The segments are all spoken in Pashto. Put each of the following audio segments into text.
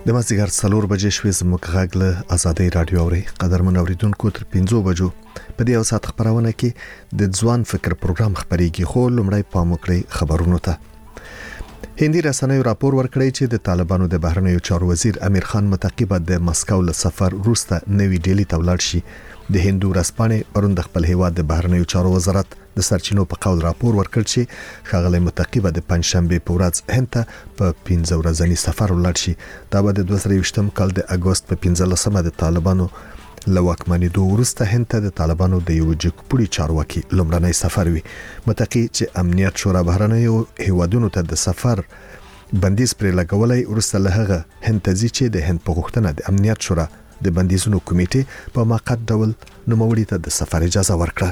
د مازیګر 4 بجې شوې زموږ غږ له آزادۍ رادیو اوري قدرمن اوریدونکو تر 5 بجو په دې اوسات خبرونه کې د ځوان فکر پروګرام خبريږي خو لمړی پام وکړئ خبرونو ته. هندي رسنیو راپور ورکړی چې د طالبانو د بهرنیو چارو وزیر امیر خان متعقبه د مسکو له سفر وروسته نوی ډیلی ته ولاړ شي. د هندو رسپانې پرون د خپل هیواد د بهرنیو چارو وزارت د سرچینو په قول راپور ورکړ چې ښاغلی متعقبه د پنځشنبه په ورځ هند ته په 15 ورځنی سفر ولاړ شي. دا به د 2023م کال د اگست په 15مه د طالبانو له واکمنېدو وروسته هند ته د طالبانو د یو جګپوړي چارواکي لومړنی سفر وي. متقي چې امنیت شورا بهرنیو هیوادونو ته د سفر بندیز پر لګولای وروسته له هغه هند ته ځي چې د هند په غوښتنه د امنیت شورا د بندیزونو کمیټې په موقت ډول نوموړي ته د سفر اجازه ورکړه.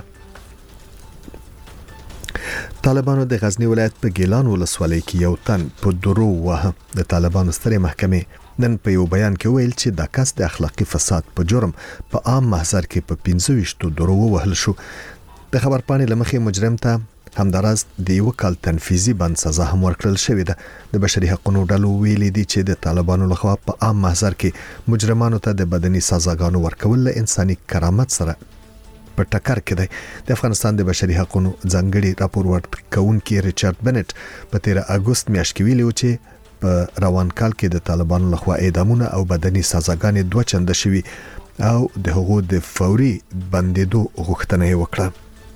طالبانو د غزنی ولایت په ګیلان ولسوالۍ کې یو تن په درو وه. د طالبانو سترې محکمې نن په یو بیان کې ویل چې د کس د اخلاقی فساد په جرم په عام محضر کې په 25 درو وهل شو. د خبر پاڼې لمخې مجرم ته همداراز د یو کال تنفیذي بند سزا هم ورکړل شوې ده. د بشري حقوقو ډلو ویلي دي چې د طالبانو لخوا په عام محضر کې مجرمانو ته د بدني سزاګانو ورکول له انساني کرامت سره په ټکر کې دی. د افغانستان د بشري حقوقو ځانګړي راپور ورکونکي ریچارډ بنټ په 13 اگست میاشت کې ویلي و چې په روان کال کې د طالبانو لخوا اعدامونه او بدني سزاګانې 2 چنده شوي او د حقوقو د فوري بندیدو غوښتنه وکړه.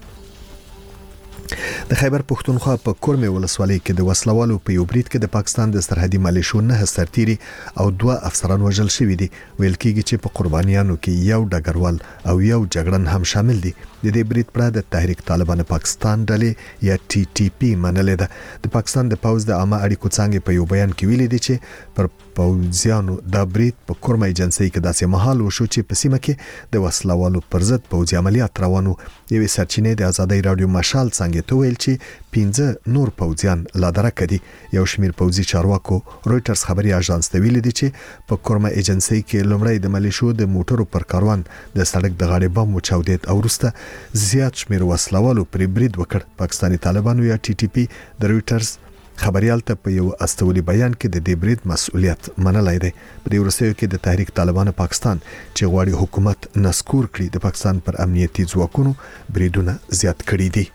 د خیبر پښتونخوا په کورمه ولسوالۍ کې د وسلوالو په یو برید کې د پاکستان د سرحدي ملیشو 9 سرتیري او 2 افسران وژل شوي دي. ویل کېږي چې په قربانیانو کې یو ډګروال او یو جګړن هم شامل دي. د دې برید پر د تحریک طالبان پاکستان ډلې یا ټي ټي پی منلې ده. د پاکستان د پوز د عامه اړیکو څنګه په یو بیان کې ویلي دي چې پر پوځیانو د برید په کورمه ایجنسۍ کې داسې مهال وشو چې په سیمه کې د وسلوالو پر ضد پوځي عملیات روانو. یوې سرچینې د آزادۍ رادیو مشال څنګه ته ویل چې 15 نور پوځیان لا درکه دي. یو شمیر پوځي چارواکو رويټرز خبري اژانس ته ویلي دي چې په کورمه ایجنسۍ کې لومړی د ملیشو د موټرو پر کاروان د سړک د غاړې بم وچاودید او وروسته زیات شمیر وسلوالو پر برید وکړ. پاکستاني طالبانو یا ټي ټي پی د رويټرز خبريال ته په یو استولي بیان کې د دې برید مسؤلیت منلای دی. په دې ورسېو کې د تحریک طالبان پاکستان چې غواړي حکومت نسکور کړي د پاکستان پر امنیتي ځواکونو بریدونه زیات کړي دي.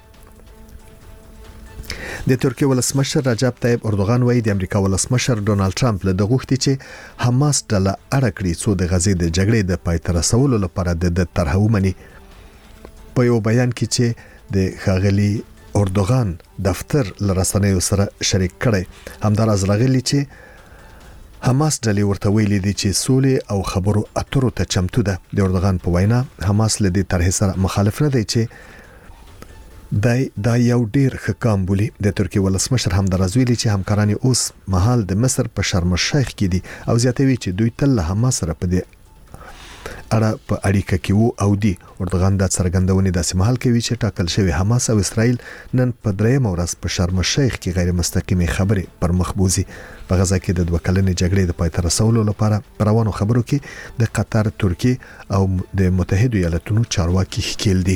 د ترکیه ولسمشر رجب طیب اردوغان وایي د امریکا ولسمشر ډونالد ټرمپ له غوښتي چې حماس ډله اړه کړي څو د غزې د جګړې د پای ته رسولو لپاره د طرح ومني. په یو بیان کې چې د ښاغلي اردوغان دفتر لرسنیو سره شریک کړي همداراز راغلي چې حماس ډلې ورته ویلي دي چې سولې او خبرو اترو ته چمتو ده. د اردوغان په وینا حماس له دې طرح سره مخالف نه دی چې دا یو ډیر ښه کام بولي. د ترکیه ولسمشر همداراز ویلي چې همکاران اوس مهال د مصر په شرم الشیخ کې دي او زیاتوي چې دوی تل حماس سره په دې اړه په اړیکه کې وو او دی. اردوغان د څرګندونې داسې مهال کوي چې ټاکل شوی حماس او اسرائیل نن په 3 ورځ په شرم الشیخ کې غیر مستقیمه خبرې پر مخ بوزي. په غزا کې د 2 کلنې جګړې د پای ته رسولو لپاره روانو خبرو کې د قطر، ترکیه او د متحده ایالاتونو چارواکي ښکیل دي.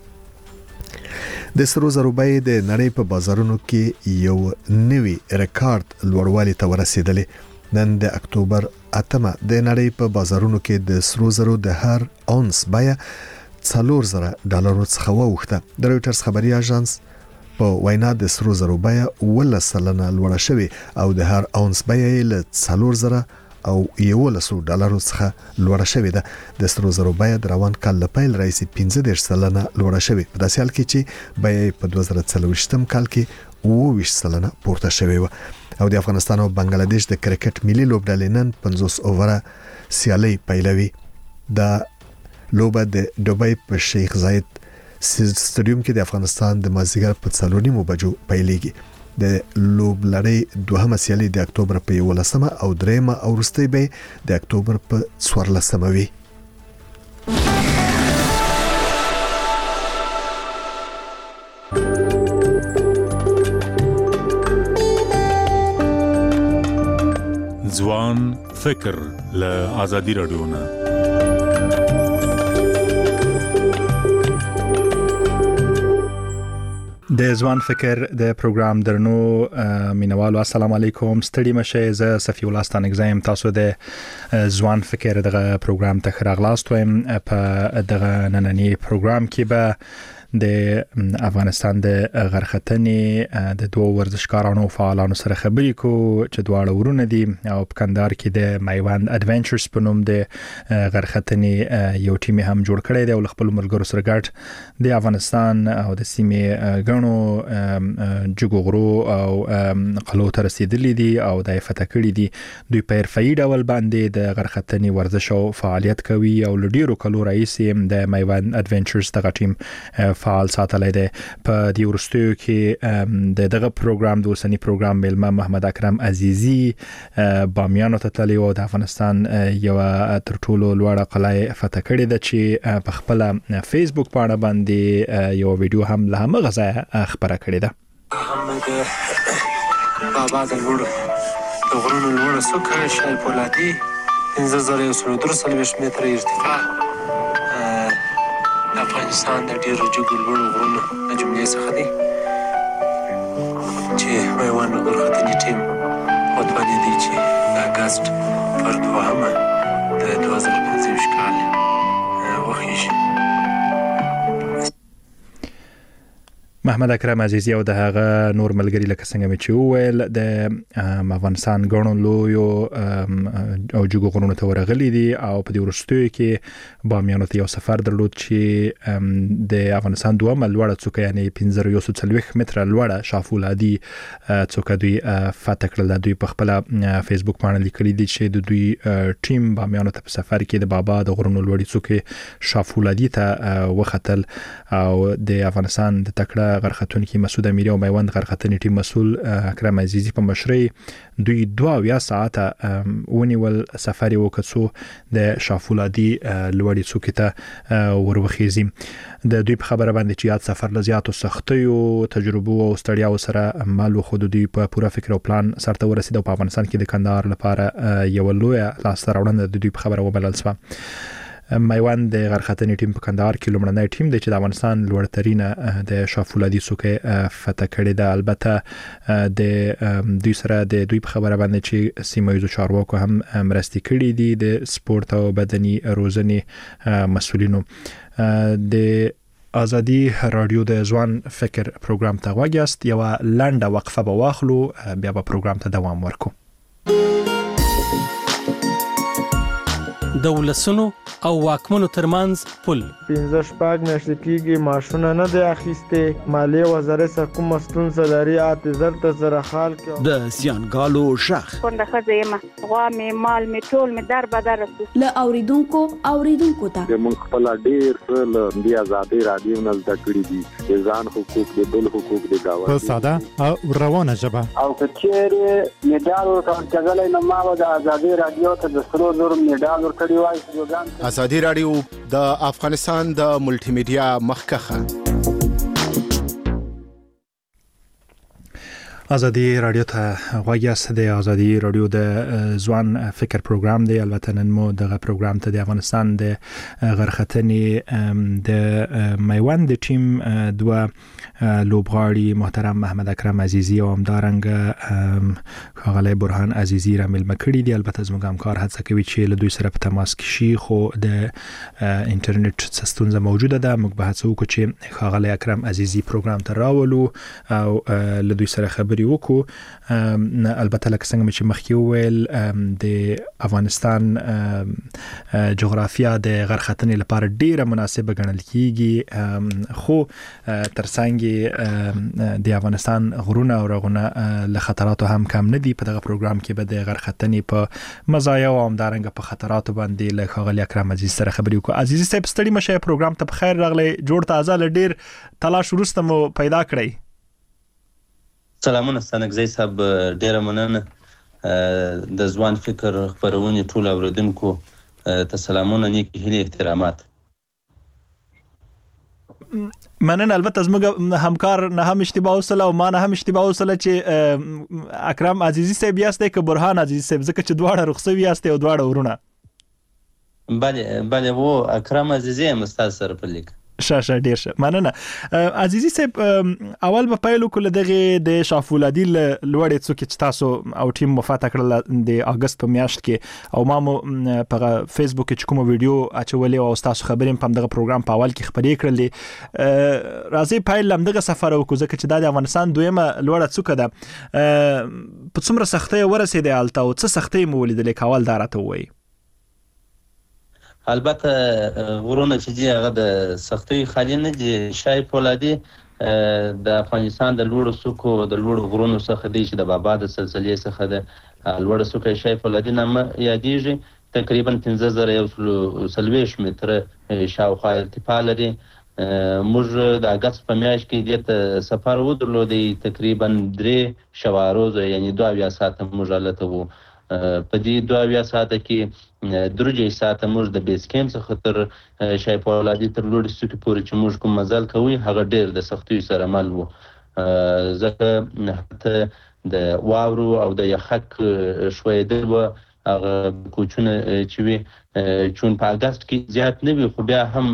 د سرو زرو بیې د نړۍ په بازارونو کې یو نوی ریکارډ لوړوالي ته ورسېدلې. نن د اکتوبر 8مه د نړۍ په بازارونو کې د سرو زرو د هر اونس بیه $4,000 څخه ووخته. د رويټرز خبري اژانس په وینا د سرو زرو بیه 11% لوړه شوې او د هر اونس بیه له $4,000 او $1100 څخه لوړه شوې ده. د سرو زرو بیه د روان کال له پیل راځي 15% لوړه شوې. په داسې حال کې چې بیه په 2024م کال کې 20% پورته شوې و. او د افغانستان او بنگلاديش د کرکټ ملي لوبډلې نن 50 اووره سیالي پیلوي. دا لوبه د دوبۍ په شیخ زاید سټډیوم کې د افغانستان د مازیګر په 4:30 بجو پیلېږي. د لوبلړۍ دوهمه سیالي د اکتوبر په 11مه او درېمه او وروستۍ به د اکتوبر په 14مه وي. ځوان فکر له آزادي رادیو نه. د ځوان فکر د پروګرام درنو مینوالو السلام علیکم ستړي مشه ز صفی الله ستانګزایم تاسو د ځوان فکر دغه پروګرام ته راغلاست وایم په دغه نننی پروګرام کې به د افغانستان د غرختنې د دوه ورزشکارانو فعالانو سره خبرې کو چې دواړه ورونه دي او په کندهار کې د مایوند اډونچرز په نوم د غرختنې یو ټیم هم جوړ کړی دی او خپل ملګرو سره ګډ د افغانستان او د سیمې غنو جګغرو او قلو ته رسیدلي دي او د فتح کړي دي دوی په حرفي ډول باندې د غرختنې ورزش او فعالیت کوي او لډیرو کلو رئیس د مایوند اډونچرز دغه ټیم فعال ساتلای دی په دې ورستیو کې دغه پروګرام د اوسنی پروګرام ملما محمد اکرم عزیزی بامیانو ته تللی او د افغانستان یو تر ټولو لوړه قلعه فتح کړې ده چې په خپل فیسبوک باندې باندې یو ویډیو هم له هغه ځای خبره کړې ده بابا د غرونو لوړه څوکه شای پولادي 13130 متره ارتفاع افغانستان د ډیرو جګو لوړو غرونو د جملې څخه دی چې مایوند غرختنې ټیم وتوانېدی دی چې د اګست پر 2 د 2025 کال وخیږي. محمد اکرم عزیزی او د هغه نور ملګری لکه څنګه مې چې وویل د افغانستان غنو لویو او جګو غرونو ته ورغلي دي او په دې ورستیو کې بامیانو ته یو سفر درلود چې د افغانستان دوه لوړه څوکه یعنی 1540 متره لوړه شافولادي څوکه دوی فتح کړل. دوی په خپل فیسبوک باندې لیکلي دي چې د دوی ټیم بامیانو ته په سفر کې د بابا د غرونو لوړې څوکه شافولادي ته وختل او د افغانستان د تکړه غرختونکو مسعود امیری او مایوند غرختنې ټیم مسؤل اکرم عزیزی په مشرۍ دوی 2 ساعته ونیول سفر وکړو د شافولادي لوړې څوکې ته وروخیزي. د دوی په خبره باندې چې یاد سفر لزیاتو سختیو تجربو او ستړیاو سره مال خود دوی په پوره فکر او پلان سره ورسید او په افغانستان کې د کندهار لپاره یو لوی لاسته راوړنه د دوی په خبره وبلل شو. مایوند د غرختنې ټیم په کندهار کې لومړنی ټیم دی چې د افغانستان لوړترینه د شافولادي څوکه فتح کړې ده. البته د دوی سره د دوی په خبره باندې چې سیمایي چارواکو هم مرستې کړې دي د سپورت او بدني روزنې مسولینو. د ازادي رادیو د ځوان فکر پروګرام ته واګیاست یو لنډه وقفه به واخلو بیا به پروګرام ته دوام ورکو. د ولسونو او واکمنو ترمنځ پل 15 میاشتې کېږي ماشونه نه دی اخیسته مالیه وزارت سره کوم ستونزه لري اته زره خال کې د سیانګالو شخ څنګه خزیمه غوا می مال می ټول می در بدر ل اوریدونکو ته موږ خپل ډیر له دی ازادي رادیو نه زده کړی دي ځان حقوق د بل حقوق د گاوه په ساده او روانه ژبه او کچېره میډال ورکړل نه ما د ازادي رادیو ته د سرو زر میډال ورکړی وای. ازادي رادیو د افغانستان د ملټي میډیا مخکخه. ازادي رادیو ته غواګیاست د ازادي رادیو د ځوان فکر پروګرام دی. البته نن مو دغه پروګرام ته د افغانستان د غرختنې د مایوند ټیم دوه لوبغاړي محترم محمد اکرم عزیزی او همدارنګ خاغلی برهان عزیزی را ملمه کړي دي. البته زموږ همکار هڅه کوي چې له دوی سره په تماس کې شي خو د انټرنیټ ستونزه موجوده ده. موږ به هڅه وکړو چې خاغلی اکرم عزیزی پروګرام ته راولو او له دوی سره خبرې وکړو. البته لکه څنګه چې مخکې وویل د افغانستان جغرافیا د غرختنې لپاره ډیره مناسبه ګڼل کیږي خو ترڅنګ د افغانستان غرونه او رغونه له خطراتو هم کم نه دي. په دغه پروګرام کې به د غرختنې په مزایا او همدارنګه په خطراتو باندې له خاغلی اکرم عزیز سره خبرې وکړو. عزیز صاحب ستړي مشه پروګرام ته بخیر راغلی جوړ تازه لډیر تلاش وروسته مو پیدا کړی. سلامونه ستانګزی صاحب ډیره مننه د ځوان فکر خبرونه ټول اوریدونکو ته سلامونه نیکی هیله احترامات. مننه. البته زموږ همکار نه هم اشتباه وسله او ما نه هم اشتباه وسله چې اکرم عزیزی صاحب یاست که برهان عزیزی صاحب ځکه چې دواړه رخصوي یاست او دواړه ورونه. بله و اکرم عزیزی هم استاد سره په لیک شاشه ډیر شه مننه. عزیزي صاحب اول په پیلو کول دغه د شافولادي لوړې څوک چې تاسو او ټیم مفاته کړل د اگست په میاشت کې او ما په فیسبوک کې کوم ویډیو اچولې او تاسو خبرې په دغه پروګرام په اول کې خبرې کړلې. راځي پیل لمدغه سفر وکړو ځکه چې د افغانستان دویمه لوړه څوک ده په څومره سختۍ ورسېده الته او څه سختۍ مو ولیدلې کول دارته وای. البته غرونه چې دی هغه د سختۍ خالي نه دي. شای فولادي د افغانستان د لوړو څوکو د لوړو غرونو څخه دی چې د بابا د سلسلې څخه د لوړو څوکو شای فولادي نامه یادېږي. تقریبا 15140 متره شاوخوا ارتفاع لري. موږ د اگست په میاشت کې د سفر ودرلودی تقریبا 3 شواروز یعنی 2 ساعته موږ هلته وو. په دې 2 ساعته کې 3 ساعته موږ د بیس کیمپ څخه تر شای فولادي تر لوړې څوکې پورې چې موږ کوم مزل کوي هغه ډېر د سختیو سره مل وو. ځکه حتی د واورو او د یخک ښویېدل وه. هغه کوچونه چې وي چون په اګست کې زیات نه وي خو بیا هم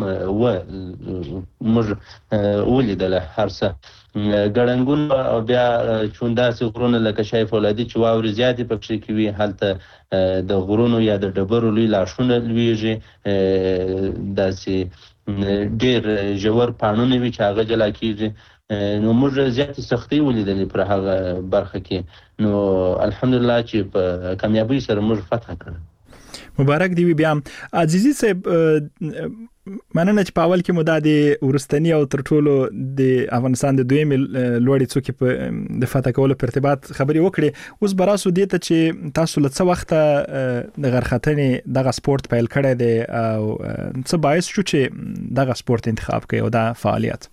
موږ ولیدله هر څه ګړنګون او بیا چون داسې غرونه لکه شای فولادي چې واورې زیاتې پکښې کې وي هلته د غرونو یا د ډبرو لوی لاشونه لویږي داسې ډېر ژور پاڼونه وي چې هغه جلا کېږي. نو موږ زیاتې سختۍ ولیدلې پر هغه برخه کې. نو الحمدلله چې په کامیابۍ سره موږ فتح کړه. مبارک دی. بیا عزیزي صاحب مننه چې په اول کې مو د ورستنی او تر ټولو د افغانستان د دویم لوړې څوکې په د فتح کولو په ارتباط خبرې وکړې. اوس براسو دې ته چې تاسو له څه وخته د غرختنې دغه سپورت پیل کړی دی او څه باعث شو چې دغه سپورت انتخاب کړئ او دا فعالیت؟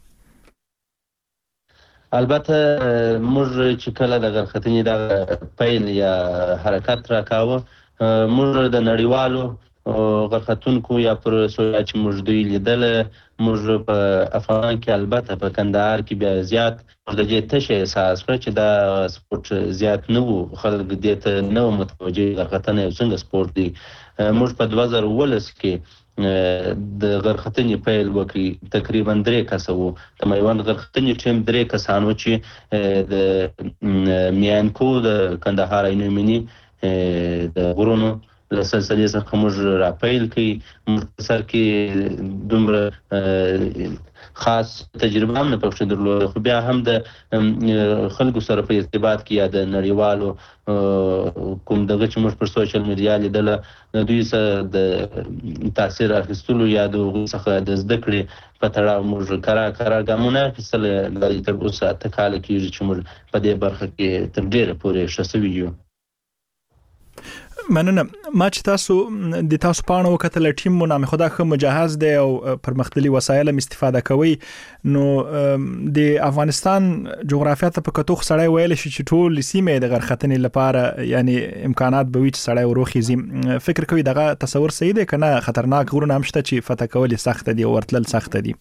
البته موږ چې کله د غرختنې دغه پیل یا حرکت راکاوه موږ د نړیوالو غرختونکو یا پر سویا چې موږ دوی لیدله موږ په افغان کې البته په کندهار کې بیا زیات د دې تشه احساس کړ چې دا سپورت زیات نه وو. خلک دې ته نه وو متوجه غرختنه یو څنګه سپورت دی. موږ په 2019 کې د غرختنې پیل وکړي. تقریبا 3 کسه وو. د میوند غرختنې ټیم 3 کسان وو چې د میانکو د کندهار عینومیني د غرونو له سلسلې څخه موږ راپیل کړي. موږ سر کې دومره خاص تجربه هم نه پکښې درلوده خو بیا هم د خلکو سره په ارتباط کې یا د نړیوالو کوم دغه چې موږ پر سوشل میډیا لیدله د دوی سره د تاثیر اخیستلو یا د هغوی څخه د زده کړې په تړاو موږ کرار ګامونه اخیستل. تر اوسه 8 کاله کېږي چې موږ په دې برخه کې تر ډېره پورې ښه سوي یو. مننه. ما چې تاسو د تاسو پاڼه وکتل ټیم مو نامه خدا خو مجهز دی او پرمختللي وسایل استفاده کوي. نو د افغانستان جغرافیه ته په کتو سړی ویل شي چې ټول سیمه د غرختنې لپاره یعنی امکانات به وي چې سړی وروخیزي. فکر کوي دغه تصور صحیح دی کنه خطرناک غرونه هم شته چې فتح کول سخت دي او ورتلل سخت دي؟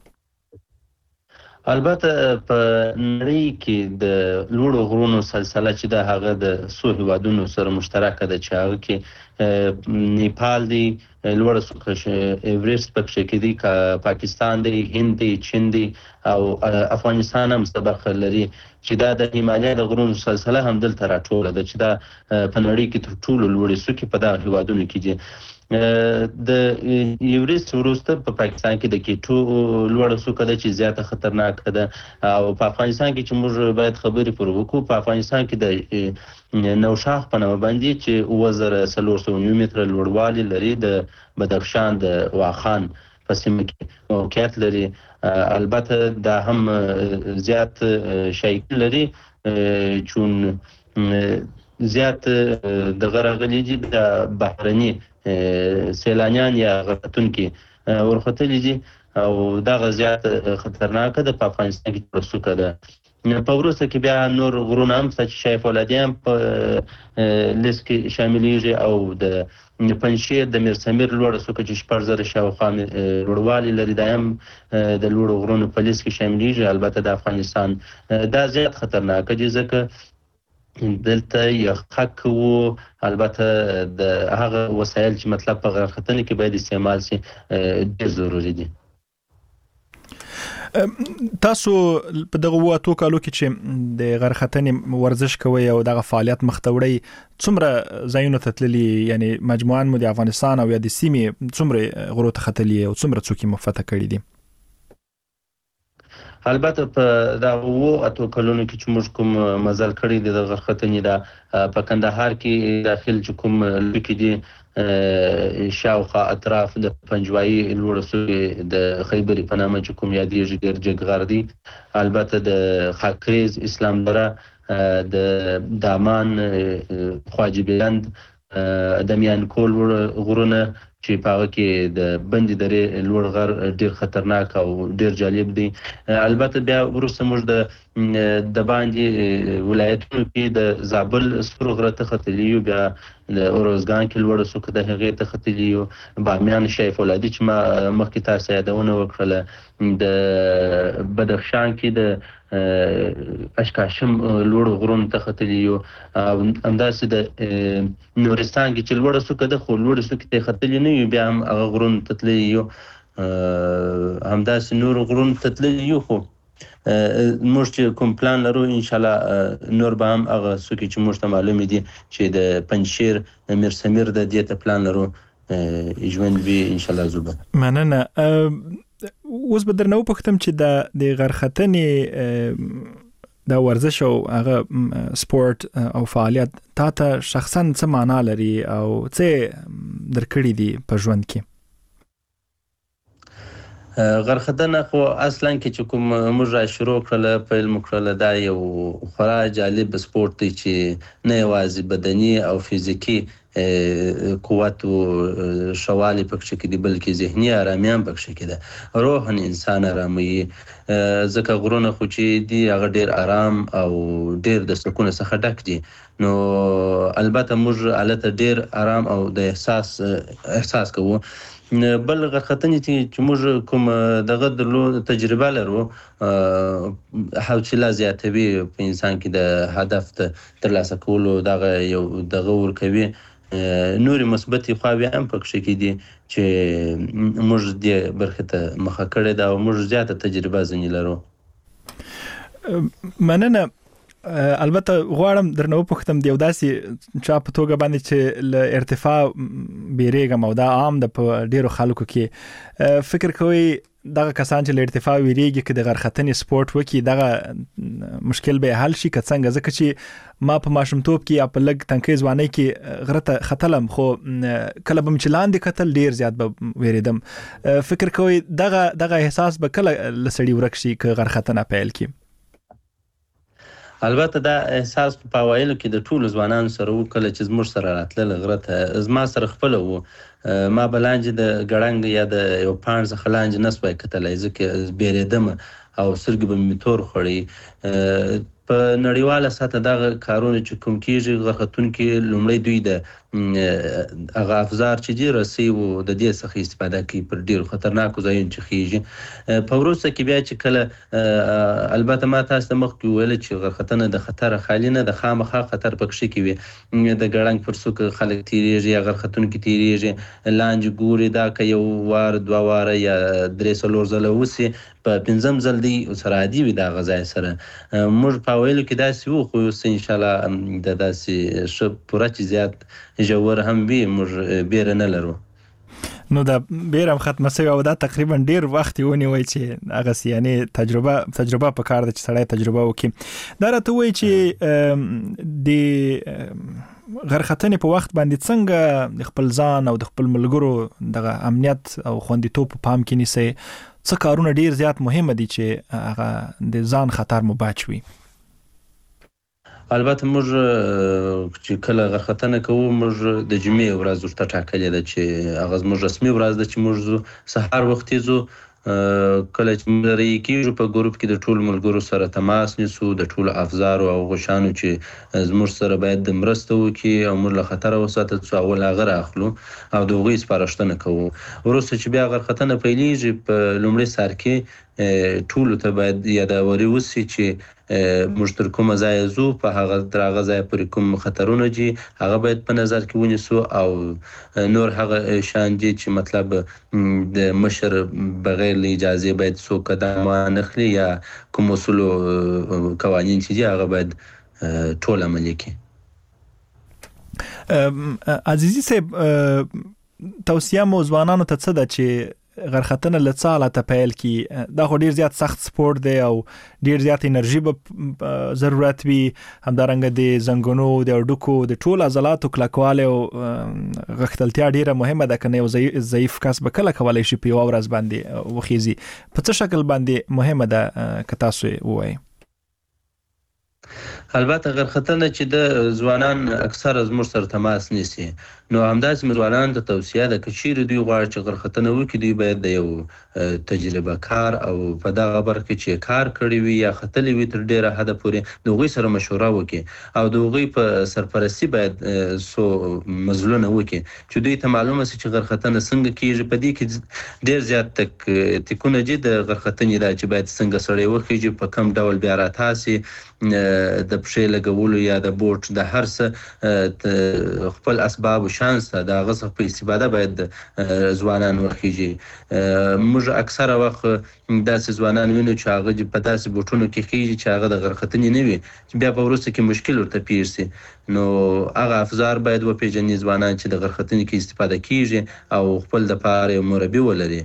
البته په نړۍ کې د لوړو غرونو سلسله چې د هغه د څو هیوادونو سره مشترکه ده چې هغه کې نیپال دی لوړه څوکه ایورست پکښې کې دی پاکستان دی هند دی چین دی او افغانستان هم برخه لري چې دا د هیمالیا د غرونو سلسله هم دلته راټوله ده چې دا په نړۍ کې تر ټولو لوړې څوکې په دغه هیوادونو کې دي. د ایورست وروسته په پاکستان کې د کیټو لوړه څوکه ده چې زیاته خطرناکه ده او په افغانستان کې چې موږ باید خبرې پر وکړو په افغانستان کې د نوشاخ په نامه باندې چې 1409 متره لوړوالی لري د بدخشان د واخان په سیمه کې موقعیت لري. البته دا هم زیات شایع لري چون زیات دغه راغلي دي د بهرني سیلانیان یا غرختونکي ورختلي دي او دغه زیات خطرناکه ده. په افغانستان کې څوکه ده. په وروسته کې بیا نور غرونه هم شته چې شای فولادي هم په لیست کې شاملېږي او د پنجشیر د میرسمیر لوړه څوکه چې 4000 شاوخوا لوړوالی لري دا هم د لوړو غرونو په لیست کې شاملېږي. البته د افغانستان دا زیات خطرناکه دي ځکه دلته یخک وو. البته د هغه وسایل چې مطلب په غرختنې کې باید استعمال شي ډېر ضروري دي. تاسو په دغه واتو کالو کې چې د غرختنې ورزش کوي او دغه فعالیت مختوړی څومره ځایونه تتللی یعنی مجموعاً مو د افغانستان او یا د سیمې څومره غرو ته ختلی او څومره څوک مفته کړی دي؟ البته په دا اتو کلونو کې چې موږ کوم مزل کړی دی د غرختنې دا په کندهار کې داخل چې کوم لکه دي شاوخوا اطراف د پنجوایي لوړ د خیبري په نامه چې کوم یادېږي ډېر جګغر دي. البته د خاکریز، اسلام دره، د دامان، خواجه بلند، د میانکول غرونه چې په هغه کې د بندي درې لوړ غر ډېر خطرناک او ډېر جالب دي. البته بیا وروسته موږ د باندې ولایتونو کې د زابل سپرو غره ته ختلي یو، بیا د اروزګان کې لوړه څوکه د هغې ته ختلي یو، بامیان شیف فولادي چې ما مخکې تاسو یادونه وکړله، د بدخشان کې د اشکاشم لوړ غرونو ته ختلي یو، همداسې د نورستان کې چې لوړه څوکه ده خو لوړې څوکې ته ختلي نه یو، بیا هم هغه غرونو ته تللي یو، همداسې نور غرونو ته تللي یو. خو موږ چې کوم پلان لرو انشاءالله نور به هم هغه څوکې چې موږ ته معلومې دي چې د پنجشیر میر سمیر د دې ته پلان لرو ژوند وي انشاءالله زوبه. مننه. اوس به درنه وپوښتم چې د غرختنې د ورزش او هغه سپورت او فعالیت تا ته شخصا څه معنا لري او څه درکړي دي په ژوند کې؟ غرختنه خو اصلا کې چې کوم موږ را شروع کړله پیل مو کړله دا یو خورا جالب سپورت دی چې نه یوازې بدني او فزیکي قوت او شوالی پکښې کې دي بلکې ذهني آرامي هم پکښې کې ده، روحاً انسان آراموي. ځکه غرونه خو چې دي هغه ډېر آرام او ډېر د سکون څخه ډک دي، نو البته موږ هلته ډېر آرام او د احساس کوو. بل غرختنې چې موږ کوم دغه تجربه لرو حوصله زیاتوي په انسان کې د هدف ترلاسه کولو دغه یو دغه ورکوي. نورې مثبتې خواوې هم پکښې کې دي چې موږ دې برخې ته مخه کړې ده او موږ زیاته تجربه ځینې لرو. مننه. البته غواړم درنه وپوښتم د یو داسې چا په توګه باندې چې له ارتفاع بیریږم او دا عام ده په ډېرو خلکو کې، فکر کوئ دغه کسان چې له ارتفاع ویریږي که د غرختنې سپورت وکړي دغه مشکل به حل شي که څنګه؟ ځکه چې ما په ماشومتوب کې یا په لږ تنکۍ ځوانۍ کې غره ته ختلم، خو کله به م چې لاندې کتل ډېر زیات به ویرېدم. فکر کوئ دغه احساس به کله له سړي ورک شي که غرختنه پیل کړي؟ البته دا احساس په اوایلو کې د ټولو ځوانانو سره و، کله چې زموږ سره راتلل غره ته زما سره خپله و، ما به لاندې د ګړنګ یا د یو پاڼ څخه لاندې نه سوای کتلی ځکه بیرېدم او سترګې به مې تور خوړی. په نړیواله سطحه دغه کارونه چې کوم کېږي غرختونکي لومړی دوی د هغه افزار چې دي رسۍ و د دې څخه استفاده کوي پر ډېرو خطرناکو ځایونو چې خیږي. په وروسته کې بیا چې کله البته ما تاسو ته مخکې وویل چې غرختنه د خطره خالي نه د خامخا خطر پکښې کې وي، د ګړنګ پر څوکه خلک تېرېږي یا غرختونکي تېرېږي، لاندې ګوري دا که یو وار دوه واره یا درې څلور ځله وسي په پنځم ځل دی سره عادي وي د هغه ځای سره. موږ په اوایلو کې داسې وو، خو اوس انشاءالله د داسې ښه پوره چې زیات ژور هم وي موږ بیره نه لرو. نو دا بیره هم ختمه سوې او دا تقریبا ډېر وخت یې ونیوی چې هغسې یعنې تجربه په کار ده چې سړی تجربه وکړي. دا راته وایي چې د غرختنې په وخت باندې څنګه د خپل ځان او د خپل ملګرو دغه امنیت او خوندیتوب په پام کې نیسئ؟ څه کارونه ډېر زیات مهمه دي چې هغه د ځان خطر مو بچ وي؟ البته موږ چې کله غرختنه کوو موږ د جمعې ورځ ورته ټاکلې ده چې هغه زموږ رسمي ورځ ده چې موږ سهار وختي ځو. کله چې موږ رهي کېږو په ګروپ کې د ټولو ملګرو سره تماس نیسو، د ټولو افزارو او غشانو چې زموږ سره باید د مرسته وکړي او موږ له خطره وساتل څو اول هغه راخلو او د هغوی سپارښتنه کوو. وروسته چې بیا غرختنه پیلېږي په لومړي سر کې ټولو ته باید یاداوري وسي چې موږ تر کومه ځای زو په هغه تر هغه ځای پورې کوم خطرونه دي هغه باید په نظر کې ونیسو او نور هغه شان دي چې مطلب د مشر بغیر له اجازه باید څوک قدم نخلي یا کوم اصول قوانین چې دي هغه باید ټول عملي کړي. عزیزي صاحب توصیه مو ځوانانو ته څه ده چې غرختنه لڅاله ته پیل کی دا خو ډیر زیات سخت سپورت دی او ډیر زیات انرژي به ضرورت وي همدارنګه د زنګونو د ډوکو د ټول عضلاتو کلکواله او غختلتیا ډیره مهمه ده کنه یو ضعیف کس به کله کولای شي په ورځ باندې وخیزي په څه شکل باندې مهمه ده که تاسو وایي. البته غرختنه چې د ځوانان اکثر زموږ سره تماس نیسي نو همداسې ځوانان ته توصیه ده که چیرې دوی غواړي چې غرختنه وکړي دوی باید د یو تجربه کار او په دغه برخه کې چې کار کړی وي یا ختلی وي تر ډیره حده پورې د هغوی سره مشوره وکړي او د هغوی په سرپرستي باید څو مزلونه وکړي چې دوی ته معلومه شي چې غرختنه څنګه کیږي. په دې کې ډیر زیات ټکونه دي د غرختنې دا چې باید څنګه سړی وخیږي په کم ډول بیا راتاسي د پښې لګولو یا د بوټ د هر څه خپل اسباب او شانس د هغه څخه په استفاده باید ځوانان وخیږي. موږ اکثره وخت داسې ځوانان وینو چې هغه په داسې بوټونو کې خیږي چې هغه د غرختنې نه وي چې بیا په وروسته کې مشکل ورته پیښ شي نو هغه افزار باید وپېژني ځوانان چې د غرختنې کې استفاده کیږي او خپل دپاره یو مربي ولري.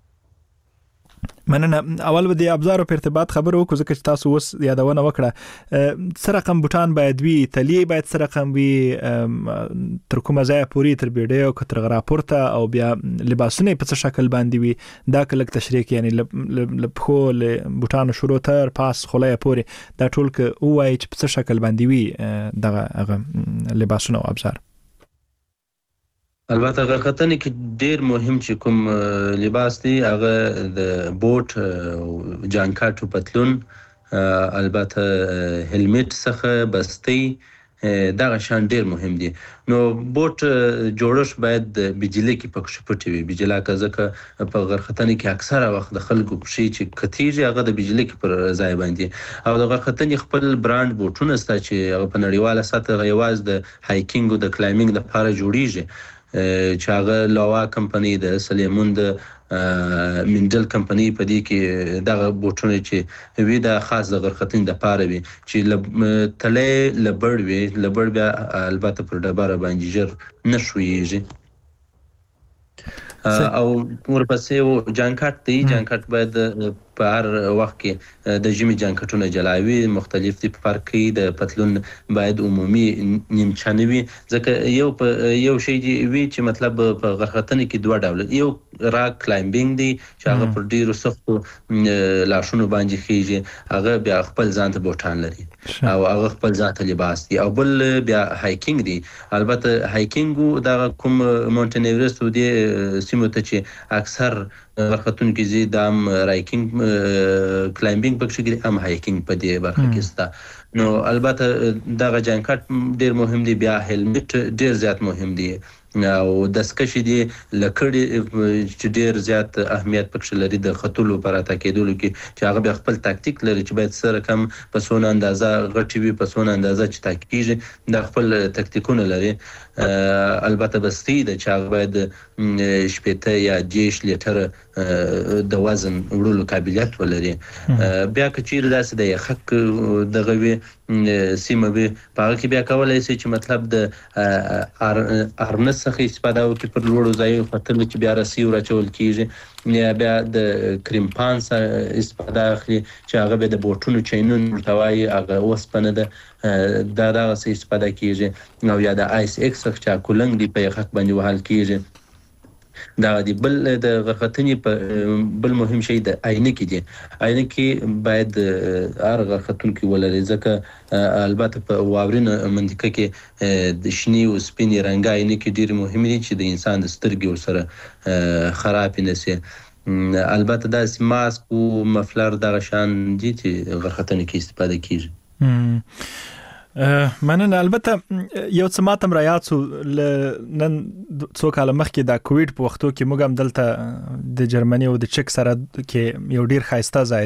مننه. اول به د ابزارو په ارتباط خبر وکړو ځکه چې تاسو اوس یادونه وکړه څه رقم بوټان باید وي تلی باید څه رقم وي تر کومه ځای پورې تر بیډیو که تر غرا پورته او بیا لباسونه په څه شکل باندې وي دا کلک تشریح یعنی لپخو بوټانو شروع تر پاس خولای پورې دا ټول که وایي چې په څه شکل باندې وي دغه لباسونه او ابزار. البته غرختنې کې ډیر مهم چې کوم لباس دی هغه د بوټ جانکاټ او پتلون البته هلمټ څخه بستۍ دغه شان ډیر مهم دي. نو بوټ جوړښت باید د بجلی کې پکښ پټ وي بجلا ځکه په غرختنې کې اکثره وخت د خلکو پښې چې کتیږي هغه د بجلی کې پر ځای باندې او د غرختنې خپل برانډ بوټونه ستا چې هغه په نړیواله سطح یوازې د هایکینګ او د کلایمبینګ لپاره جوړیږي چې هغه لوا کمپنی د سلیمون د منډل کمپنی په دې کې دغه بوټونه چې وی د خاص د غرختنې د پاره وي چې تله لبړ وي لبړ بیا البته پر ډبره باندې جر نشويږي او ورپسې جانکاټ دی جانکاټ باید په هر وخت کې د ژمي جانکټونه جلاوي مختلف دي په فرق کې د پتلون باید عمومي نیمچانه وي ځکه یو شی دی وی چې مطلب په غرختنې کې دوه ډول یو را کلایمبینګ دی چې هغه پر ډیرو سختو لاشونو باندې خيږي هغه بیا خپل ځان ته بوټان لري او هغه خپل ځان ته لباس دی او بل بیا هایکینګ دی البته هایکینګ دا کوم مونټین ایورست دی سیمه ته چې اکثر غرختون کې زی دام رایکینګ کلایمبینګ پکې کې هم هایکینګ په دې برخه کې ستا نو البته دا جانکټ ډیر مهم دی بیا هلمټ ډیر زیات مهم دی او دسکشي دی لکړی چې ډیر زیات اهمیت پکې لري د خطولو پر اتا کېدلو کې چې هغه بیا خپل تاکتیک لري چې باید سره کم په سونه اندازه غټي وي په سونه اندازه چې تاکیږي د خپل تاکتیکونه لري البته بستی د چې هغه باید شپته یا 10 لیټر د وزن وړلو قابلیت ولري بیا کچیر داسې د حق دغه وی سیمه به په کې بیا کولای شي چې مطلب د ارنس څخه استفاده وکړي پر لوړو ځایونو خاطر چې بیا رسی ورچول کیږي یا بیا د کریمپان څخه استفاده اخلي چې هغه به د بوټونو چینون مرتوای هغه وسپنه ده دا دغه استفاده کیږي نو یا د آیس ایکس څخه کولنګ دی په حق باندې وحل کیږي دا دی بل د غرختنې په بل مهم شی د عینکې دی عینکې باید هر غرختون کې ولري ځکه البته په واورینه منطقه کې د شنی او سپینې رنګ عینکې ډیر مهم دي چې د انسان د سترګې سره خراب نه شي البته د ماسک او مفلر دغه شان دي چې غرختنې کې استفاده کیږي مننه البته یو څه ماتم را یاد سو نن څو کال مخکې د کووید په وختو کې موږ هم دلته د جرمني او د چک سره کې یو ډیر خاصه ځای دی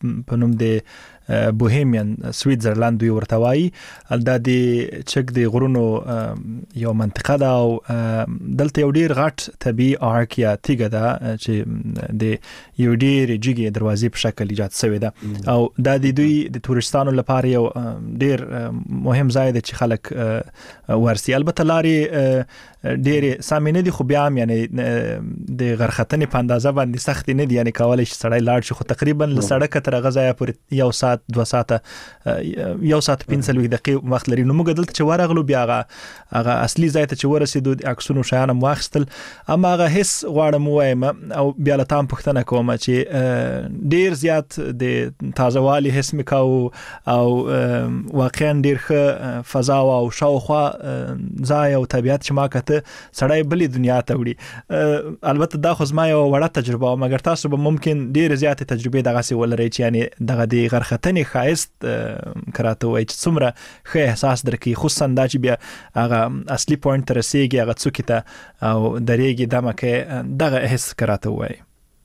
په نوم د بوهیمین سویټزرلند دوی ورته وایي. دا د چک د غرونو یو منطقه ده او دلته یو ډیر غټ طبيعي آرک یا تیګه ده چې د یو ډیر جګې دروازې په شکل ایجاد شوی ده او دا د دوی د تورستانو لپاره یو ډیر مهم ځای دی چې خلک ورسي. البته لارې ډیر سامي نه دي خو بیا هم یعنی د غرختنې په اندازه باندې سخت نه دي، یعنی کولای شي سړی لاړ شي خو تقریبا له سړکه تر هغه ځایه پورې 1 ساعت 2 ساعته 1 ساعت 15 دقیقې وخت لري. نو موږ دلته چې ورغلو بیا هغه اصلي ځای ته چې ورسېدو د عکسونو شیان هم واخیستل، اما هغه هیڅ غواړم ووایم او بیا له تام پوښتنه کوم چې ډیر زیات د تازهوالي حس مې کاوه او واقعا ډیر ښه فضا او شاوخوا ځای او طبیعت چې ما کته سړی بلې دنیا ته وړي. البته دا خو زما یو وړه تجربه او مګر تاسو به ممکن ډیر زیات تجربه دغه ولرئ چې یعنی دغه د غرختنې خایست کراته وای چې څومره ښه احساس درکې، خصوصا دا چې بیا هغه اصلي پوینټ ته رسیږي هغه څوکې ته او درېږي دمه کې دغه حس کراته وای.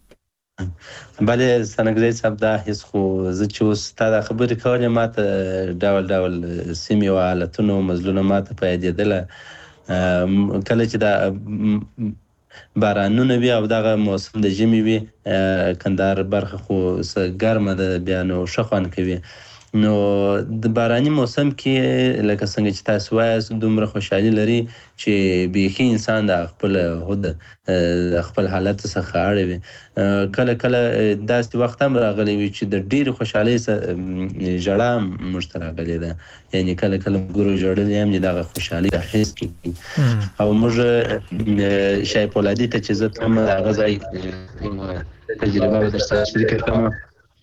بله سنګزی صاحب دا حس خو زه چې اوس تا دا خبرې کولې ماته ډول ډول سیمې او حالتونه مزلونه ماته په یادېدله. کله چې دا بارانونه وي او دغه موسم د ژمي وي، کندهار برخه خو ګرمه ده بیا نو ښه خوند کوي. نو د باراني موسم کې لکه څنګه چې تاسو وایاست دومره خوشحالي لري چې بیخي انسان د خپل هود خپل حالت څخه اړوي. کله کله داسې وخت هم راغلی وي چې د ډېرې خوشحالۍ ژړا موږ ته راغلې ده، یعنی کله کله ګورو ژړلې هم دغه خوشحالي حس کوي. او موږ شای پولادي ته چې زه تلم هغه ځای تجربه به درسره شریکه کوم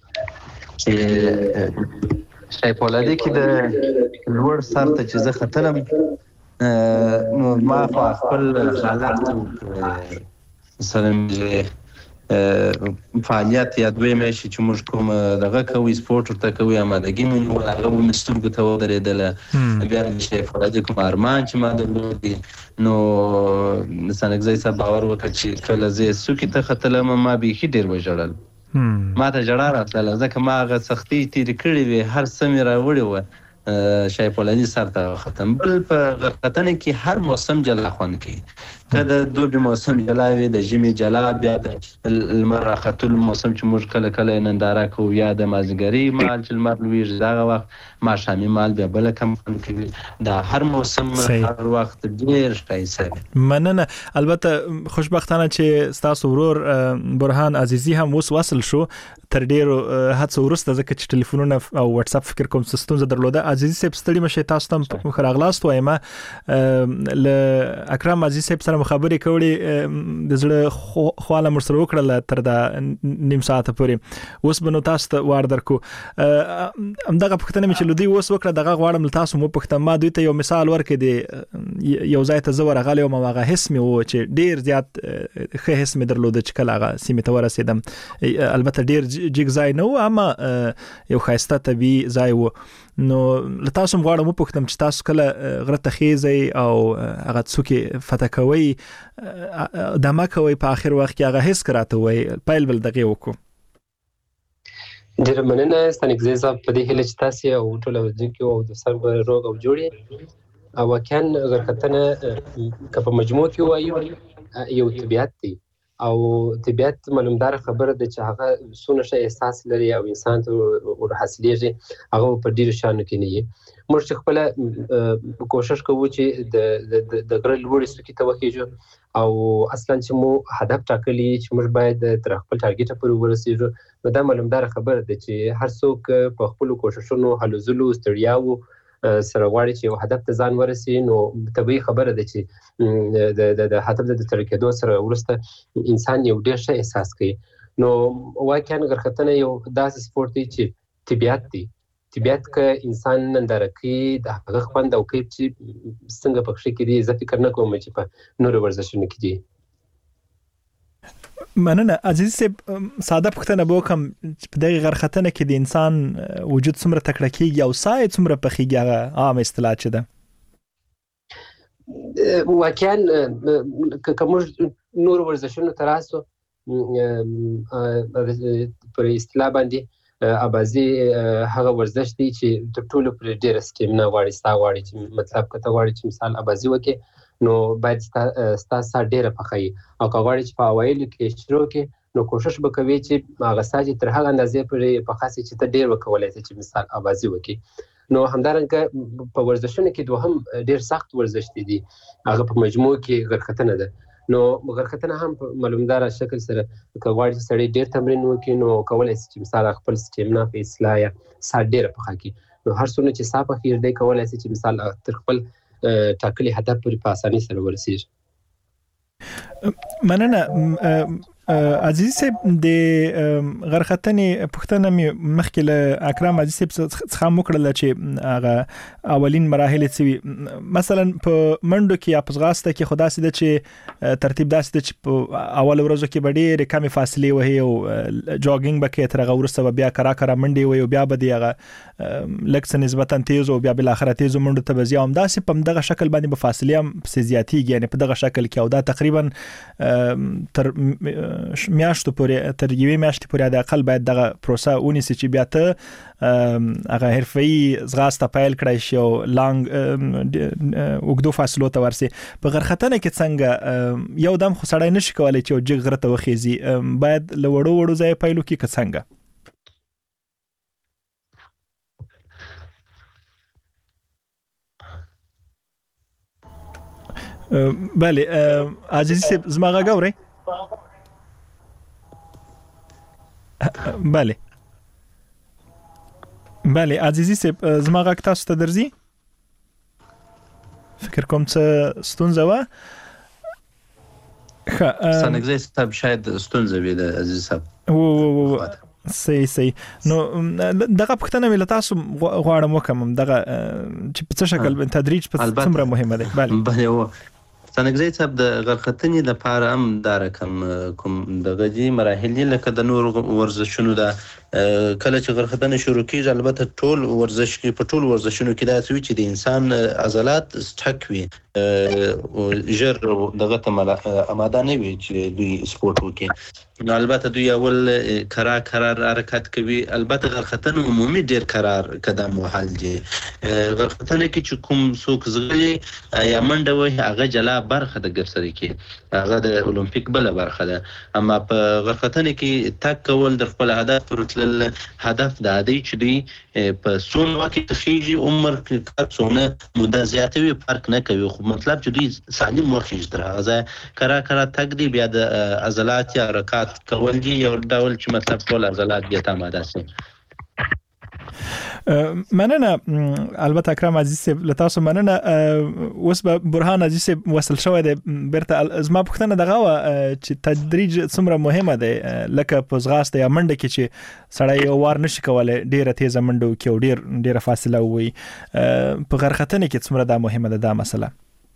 چې شای پولادي کې د لوړ سر ته چې زه ختلم نو ما خپل حالات مثلا فعالیت یا دوی میشي چې موږ کوم دغه کوي سپورت ورته کوي آمادګي مې نو هغه مې سترګو ته ودرېدله. بیا مې شای پولادي کوم ارمان چې ما درلود دي نو سنګزی صاحب باور وکړه چې کله زه څوکې ته ختلم ما بیخي ډېر وژړل. ما ته ژړا راتله ځکه ما هغه سختۍ تېرې کړې وې، هر څه مې راوړې وه شای پولادي سر ته ختم. بل په غرختنه کې هر موسم جلا خوند کوي، که د دوبي موسم جلا وي، د ژمي جلا، بیا د لمر راختلو موسم چې موږ کله کله ننداره کوو، یا د مازدیګري مهال چې لمر لویږي دغه وخت، ماښامي مهال بیا بله کم خوند کوي. دا هر موسم هر وخت ډېر ښایسته وي. مننه. البته خوشبختانه چې ستاسو ورور برهان عزیزي هم اوس وصل شو تر ډېرو هڅو وروسته، ځکه چې ټلیفونونه او واتس اپ فکر کوم ستونزه درلوده. عزیزي صاحب ستړي مشه، تاسو ته هم راغلاست وایم. له اکرم عزیز صاحب سره مخابرې کولې د زړه خواله مرسره وکړله تر دا نیم ساعت پورې. اوس به نو تاسو ته وار درکو. همدغه پوښتنه مې چې لودي اوس وکړه دغه غواړم له تاسو مو پوښتم. ما دوی ته یو مثال ورکړ دی یو ځای ته زه ورغلی وم، هغه حس مې و چې ډېر زیات ښه حس مې درلوده چې کله هغه سیمې ته ورسېدم. البته ډېر جګ ځای نه و اما یو ښایسته طبیعي ځای و. نو له تاسو غواړم وپوښتم چې تاسو کله غره ته خیږئ او هغه څوکې فتح کوئ دمه کوئ په آخر وخت کې هغه حس راته وایي، پیل بل دغې وکړو. ډېره مننه ستانګزی صاحب په دې هیله چې تاسې او ټول اورېدونکي او دوستان به روغ او جوړ یې. او واقعا غرختنه که په مجموع کې ووایو یو طبیعت دی او طبیعت معلومدار خبره ده چې هغه څونه ښه احساس لري او انسان ته ورحاصلېږي، هغه په ډېرو شیانو کې نه وي. موږ چې خپله کوشش کوو چې د غره لوړې څوکې ته وخیږو او اصلا چې مو هدف ټاکلی چې موږ باید تر خپل ټارګېټه پورې ورسېږو، نو دا معلومدار خبره ده چې هر څوک په خپلو کوششونو هلو ځلو ستړیاوو سره غواړي چې یو هدف ته ځان ورسي. نو طبیعي خبره ده چې د هدف د تر کېدو سره وروسته انسان یو ډېر ښه احساس کوي. نو واقعا غرختنه یو داسې سپورت دی چې طبیعت دی. طبیعت که انسان ننداره کوي د هغه خوند او کیف چې څنګه پکښې کې دی، زه فکر نه کوم چې په نورو ورزشونو کې دی. مننه. عزیز صاحب ساده پوښتنه به وکړم چې په دغې غرختنه کې د انسان وجود څومره تکړه کېږي او ساه یې څومره پخېږي، هغه عامه اصطلاح چې ده؟ واقعا که موږ نورو ورزشونو ته راسو پر اصطلاح باندې ابازي هغه ورزش دی چې تر ټولو پر ډیر سټیمنا غواړي غواړي چې مطلب کته غواړي چې مثال ابازي وکي نو باید ستا ډیره پخای او غواړي چې په اوایل کې شروع کې نو کوشش وکوي چې هغه ساجي تر هغه اندازې پر په خاصه چې ته ډیر وکولای چې مثال ابازي وکي نو همدارنګه په ورزشونو کې دوهم ډیر سخت ورزش دي هغه په مجموع کې غرختنه ده نو غرختنه هم په معلومدار شکل سره کغواړي چې سړی ډیر تمرین وکړي نو کولای شي چې مثال خپل سټیمنا په اصلاح یا سات ډیر په خاکي نو هر څونه چې صاحب خیر دی کولای شي چې مثال تر خپل ټاکلي هدف پورې په اسانۍ سره ورسیږي مننه عزیز صاحب د غرختنې پښتنه مخکې له اکرام عزیز صاحب څخه موکړل چې هغه اولین مراحل څه مثلا په منډو کې یا پزغاسته کې خدا سي د چې ترتیب داسې د چې په اول ورځو کې ډېرې کمې فاصلې وهي او جوګینګ بکې تر غورسته بیا کرا منډي وي او بیا به دی هغه لکه نسبتا تیز او بیا بل اخره تیز منډو ته بزیا هم داسې په دغه شکل باندې په فاصله هم زیاتیږي یعنی په دغه شکل کې او دا تقریبا تر میاشتو پورې تر یوې میاشتې پورې د اقل باید دغه پروسه ونیسي چې بیا ته هغه حرفي زغاسته پیل کړای شي او لانګ وګدو فاصلو ته ورسي په غرختنه کې څنګه یو دم خو سړی نشي کولای چې جګ غرته وخیزي باید له وړو ځای پیلو کې څنګه بله عزیزی صاحب زما غږ اورئ بله عزیزی صاحب زما غږ تاسو ته درځي فکر کوم څه ستونزه وه سنګزی صاحب شاید ستونزه وي د عزیز صاحب صحیح نو دغه پښتنه مې له تاسو غواړم وکم دغه چې په څه شکل تدریج په څومره مهمه ده بله سنګزی صاحب د غرختنې لپاره هم دا رقم کوم دغه دي مراحل لکه د نور ورزشونو ده کله چې غرختنه شروع کیږي البته ټول ورزش کې په ټول ورزشونو کې دا څه چې د انسان عضلات سټک وي ژر دغه ته آماده نه وي چې دوی سپورت وکړي نو البته دوی اول کرار حرکت کوي البته غرختنه عمومي ډیر کرار قدم وهل دي غرختنه کې چې کوم څوک زغلي یا منډه وي هغه جلا برخه د ګرځري کې هغه د اولمپیک بل برخه ده اما په غرختنه کې تک کول د خپل هدف ورتل هدف د عادي چې دی په سون وخت تخیږي عمر کې کڅونه مده زیاتوي فرق نه کوي خو مطلب چې دوی سالم وخت درغه کرا تک دی بیا د عضلات یا حرکات کول دي یو ډول چې مطلب ټول عضلات بیا تماده شي مننه البته اکرام عزیز صاحب لتاسو مننه اوس به برهان عزیز صاحب وصل شوی دی برته زما پوښتنه دغه چې تدریج څومره مهمه ده لکه په زغاسته یا منډه کې چې سړی یو وار نشي کولای ډیره تیزه منډه وکړي او ډیره فاصله وي په غرختنه کې څومره دا مهمه ده دا مسله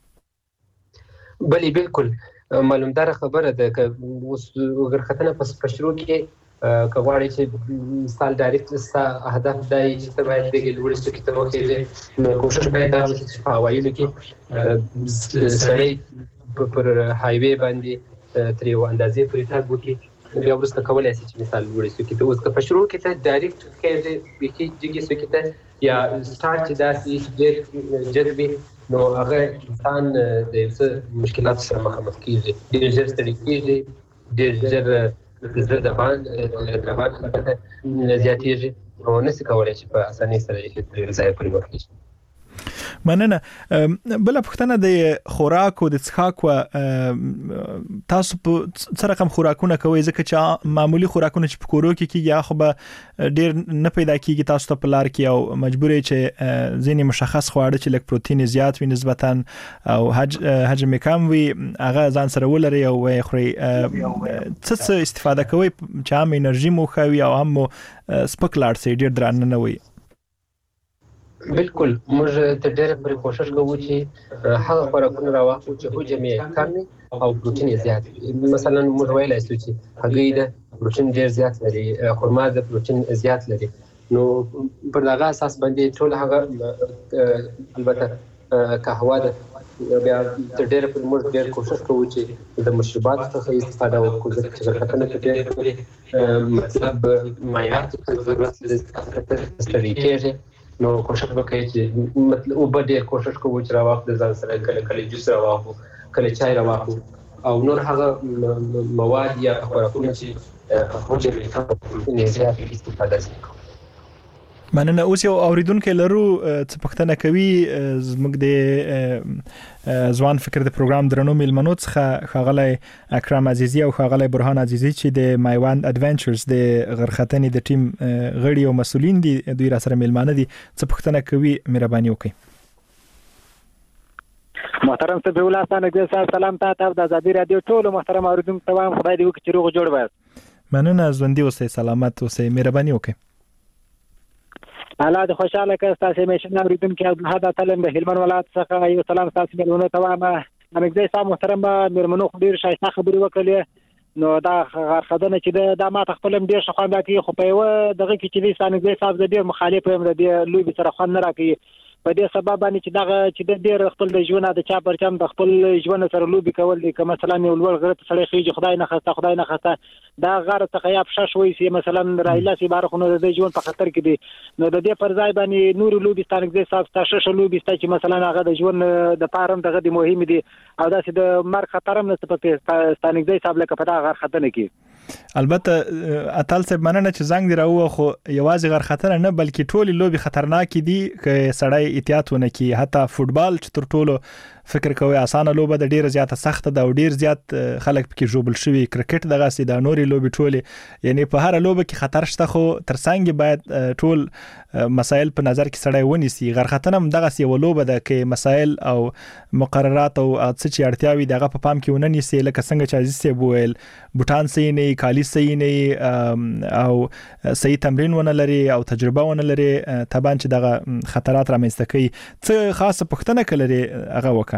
بلی بالکل معلومدار خبره ده که غرختنه په شروع کې کغواړي چې مثال ډایرکټ هدف دی چې ته باید د لوړستو کې ته وکړې نو کوشش باید دا چې په هوایي کې سړی پر هایوي باندې تر یو اندازې پورې تګ وکړي بیا وروسته کولی شي چې مثال لوړستو کې ته اوس که په شروع کې ته ډایرکټ کې بیخي جګې سو کې ته یا سټارټ چې داسې ډېر جد وي نو هغه انسان د څه مشکلاتو سره مخامخ کېږي ډېر ژر ستړي کېږي ډېر ژر د روان زیاتېږي او نشي کولی چې په اسانۍ سره یې ځای پورې وکړي مننه بل پښتنه د خوراک او د څښاک تاسو په څه رقم خوراکونه کوي ځکه چې معمولی خوراکونه چې په کورو کې کیږي خو به ډیر نه پیدا کیږي تاسو ته په لار کې او مجبور یې چې ځینې مشخص خواړه چې لکه پروتین زیات وي نسبتا او حجم کم وي هغه ځان سره ولري او خوري څه استفاده کوي چې هم انرژي مو خوي او هم سپک لاړ سي ډیر درانه نه وي بالکل موږ ته ډېر پر کوشش کوو چې هغه خوراکونه راوخلو چې حجم یې کم او پروتین یې زیات مثلا موږ ویلای شو چې هګۍ د پروتین ډېر زیات لري خرما د پروتین زیات لري نو پر دغه اساس باندې ټول هغه البته قهوه ده بیا د ډېر په موږ ډېر کوشش کوو چې د مشروبات څخه استفاده وکړو ځکه چې غرختنه کې ډېر مطلب معیار ته ضرورت لري ستړي کېږي نو کوشش وکړئ چې مطلب وبه ډېر کوشش کوو چې راواخلو ځان سره کله جوس راواخلو کله چای راواخلو او نور هغه مواد یا خوراکونه چې هغه یې زیات استفاده کوي. مننه. اوس یو اوریدونکو لرو چې پښتنه کوي زموږ د ځوان فکر د پروګرام درنو میلمنو څخه خاغلی اکرم عزیزی او خاغلی برهان عزیزی چې د مایوند اډونچرز د غرختنې د ټیم غړي او مسولین دي دوی را سره میلمانه دي چې پښتنه کوي مهرباني وکړي. محترم صاحب ولاسانه دې سلام تاسو د ازادي رادیو ټول محترم اوریدونکو تمام خدای دې وکړي چې روغ جوړ وای. مننه. ژوندۍ اوسئ، سلامت اوسئ، مهرباني وکړئ. الله دې خوشاله کړه. تاسو میشن اوریدونکو عبدالحد اتلم د هلمند ولایت څخه یو سلام تاسو ملونه تمام امګزي صاحب محترم مرمنو خډیر شایسته خبري وکړلې نو دا غرخدنه چې دا ما تخپلم ډیر شخوانده کوي خو په یو دغه کې چې د سانګزي صاحب د ډیر مخالف هم د لوی به سره خوان نه راکړي په دې سبب باندې چې دغه چې د ډیر خپل د ژوند د چا پرچم د خپل ژوند سره لوبي کول دي که مثلا یو لوړ غره ته سړی خيږي خدای نه خسته دا غره څخه یا پښه شوي سي مثلا رایلا سي بارخونه د ژوند په خطر کې دي نو د دې پر ځای باندې نور لوبي ستانګزي صاحب تاسو لوبي ست چې مثلا هغه د ژوند د پارم دغه د مهم دي او دا چې د مرګ خطر هم نسبت ستانګزي صاحب لکه په دا غر خطر نه کی. البته اتل صاحب مننه چې زنګ دی راو خو یوازې غر خطر نه بلکې ټول لوبي خطرناک دي که سړی احتیاط ونه کی. حتی فوتبال چې تر ټولو فکر کوي اسانه لوبه د ډیره زیاته سخت ده او ډیر زیات خلک پکې جوړل شوی. کرکټ دغه سي د نوري لوبي ټوله یعنی په هر لوبه کې خطر شته خو ترڅنګ باید ټول مسائل په نظر کې سړی ونیسي. غرختنه هم دغه سی ولوبه ده کې مسائل او مقررات او څه چې اړتیاوي دغه په پام کې ونیسي لکه څنګه چې عزیز سی بویل بوتان صحیح نه کالی صحیح نه او صحیح تمرین ونه لري او تجربه ونه لري تبان چې دغه خطرات رامنځته کوي. څه خاصه پښتنه کړي هغه وکړه.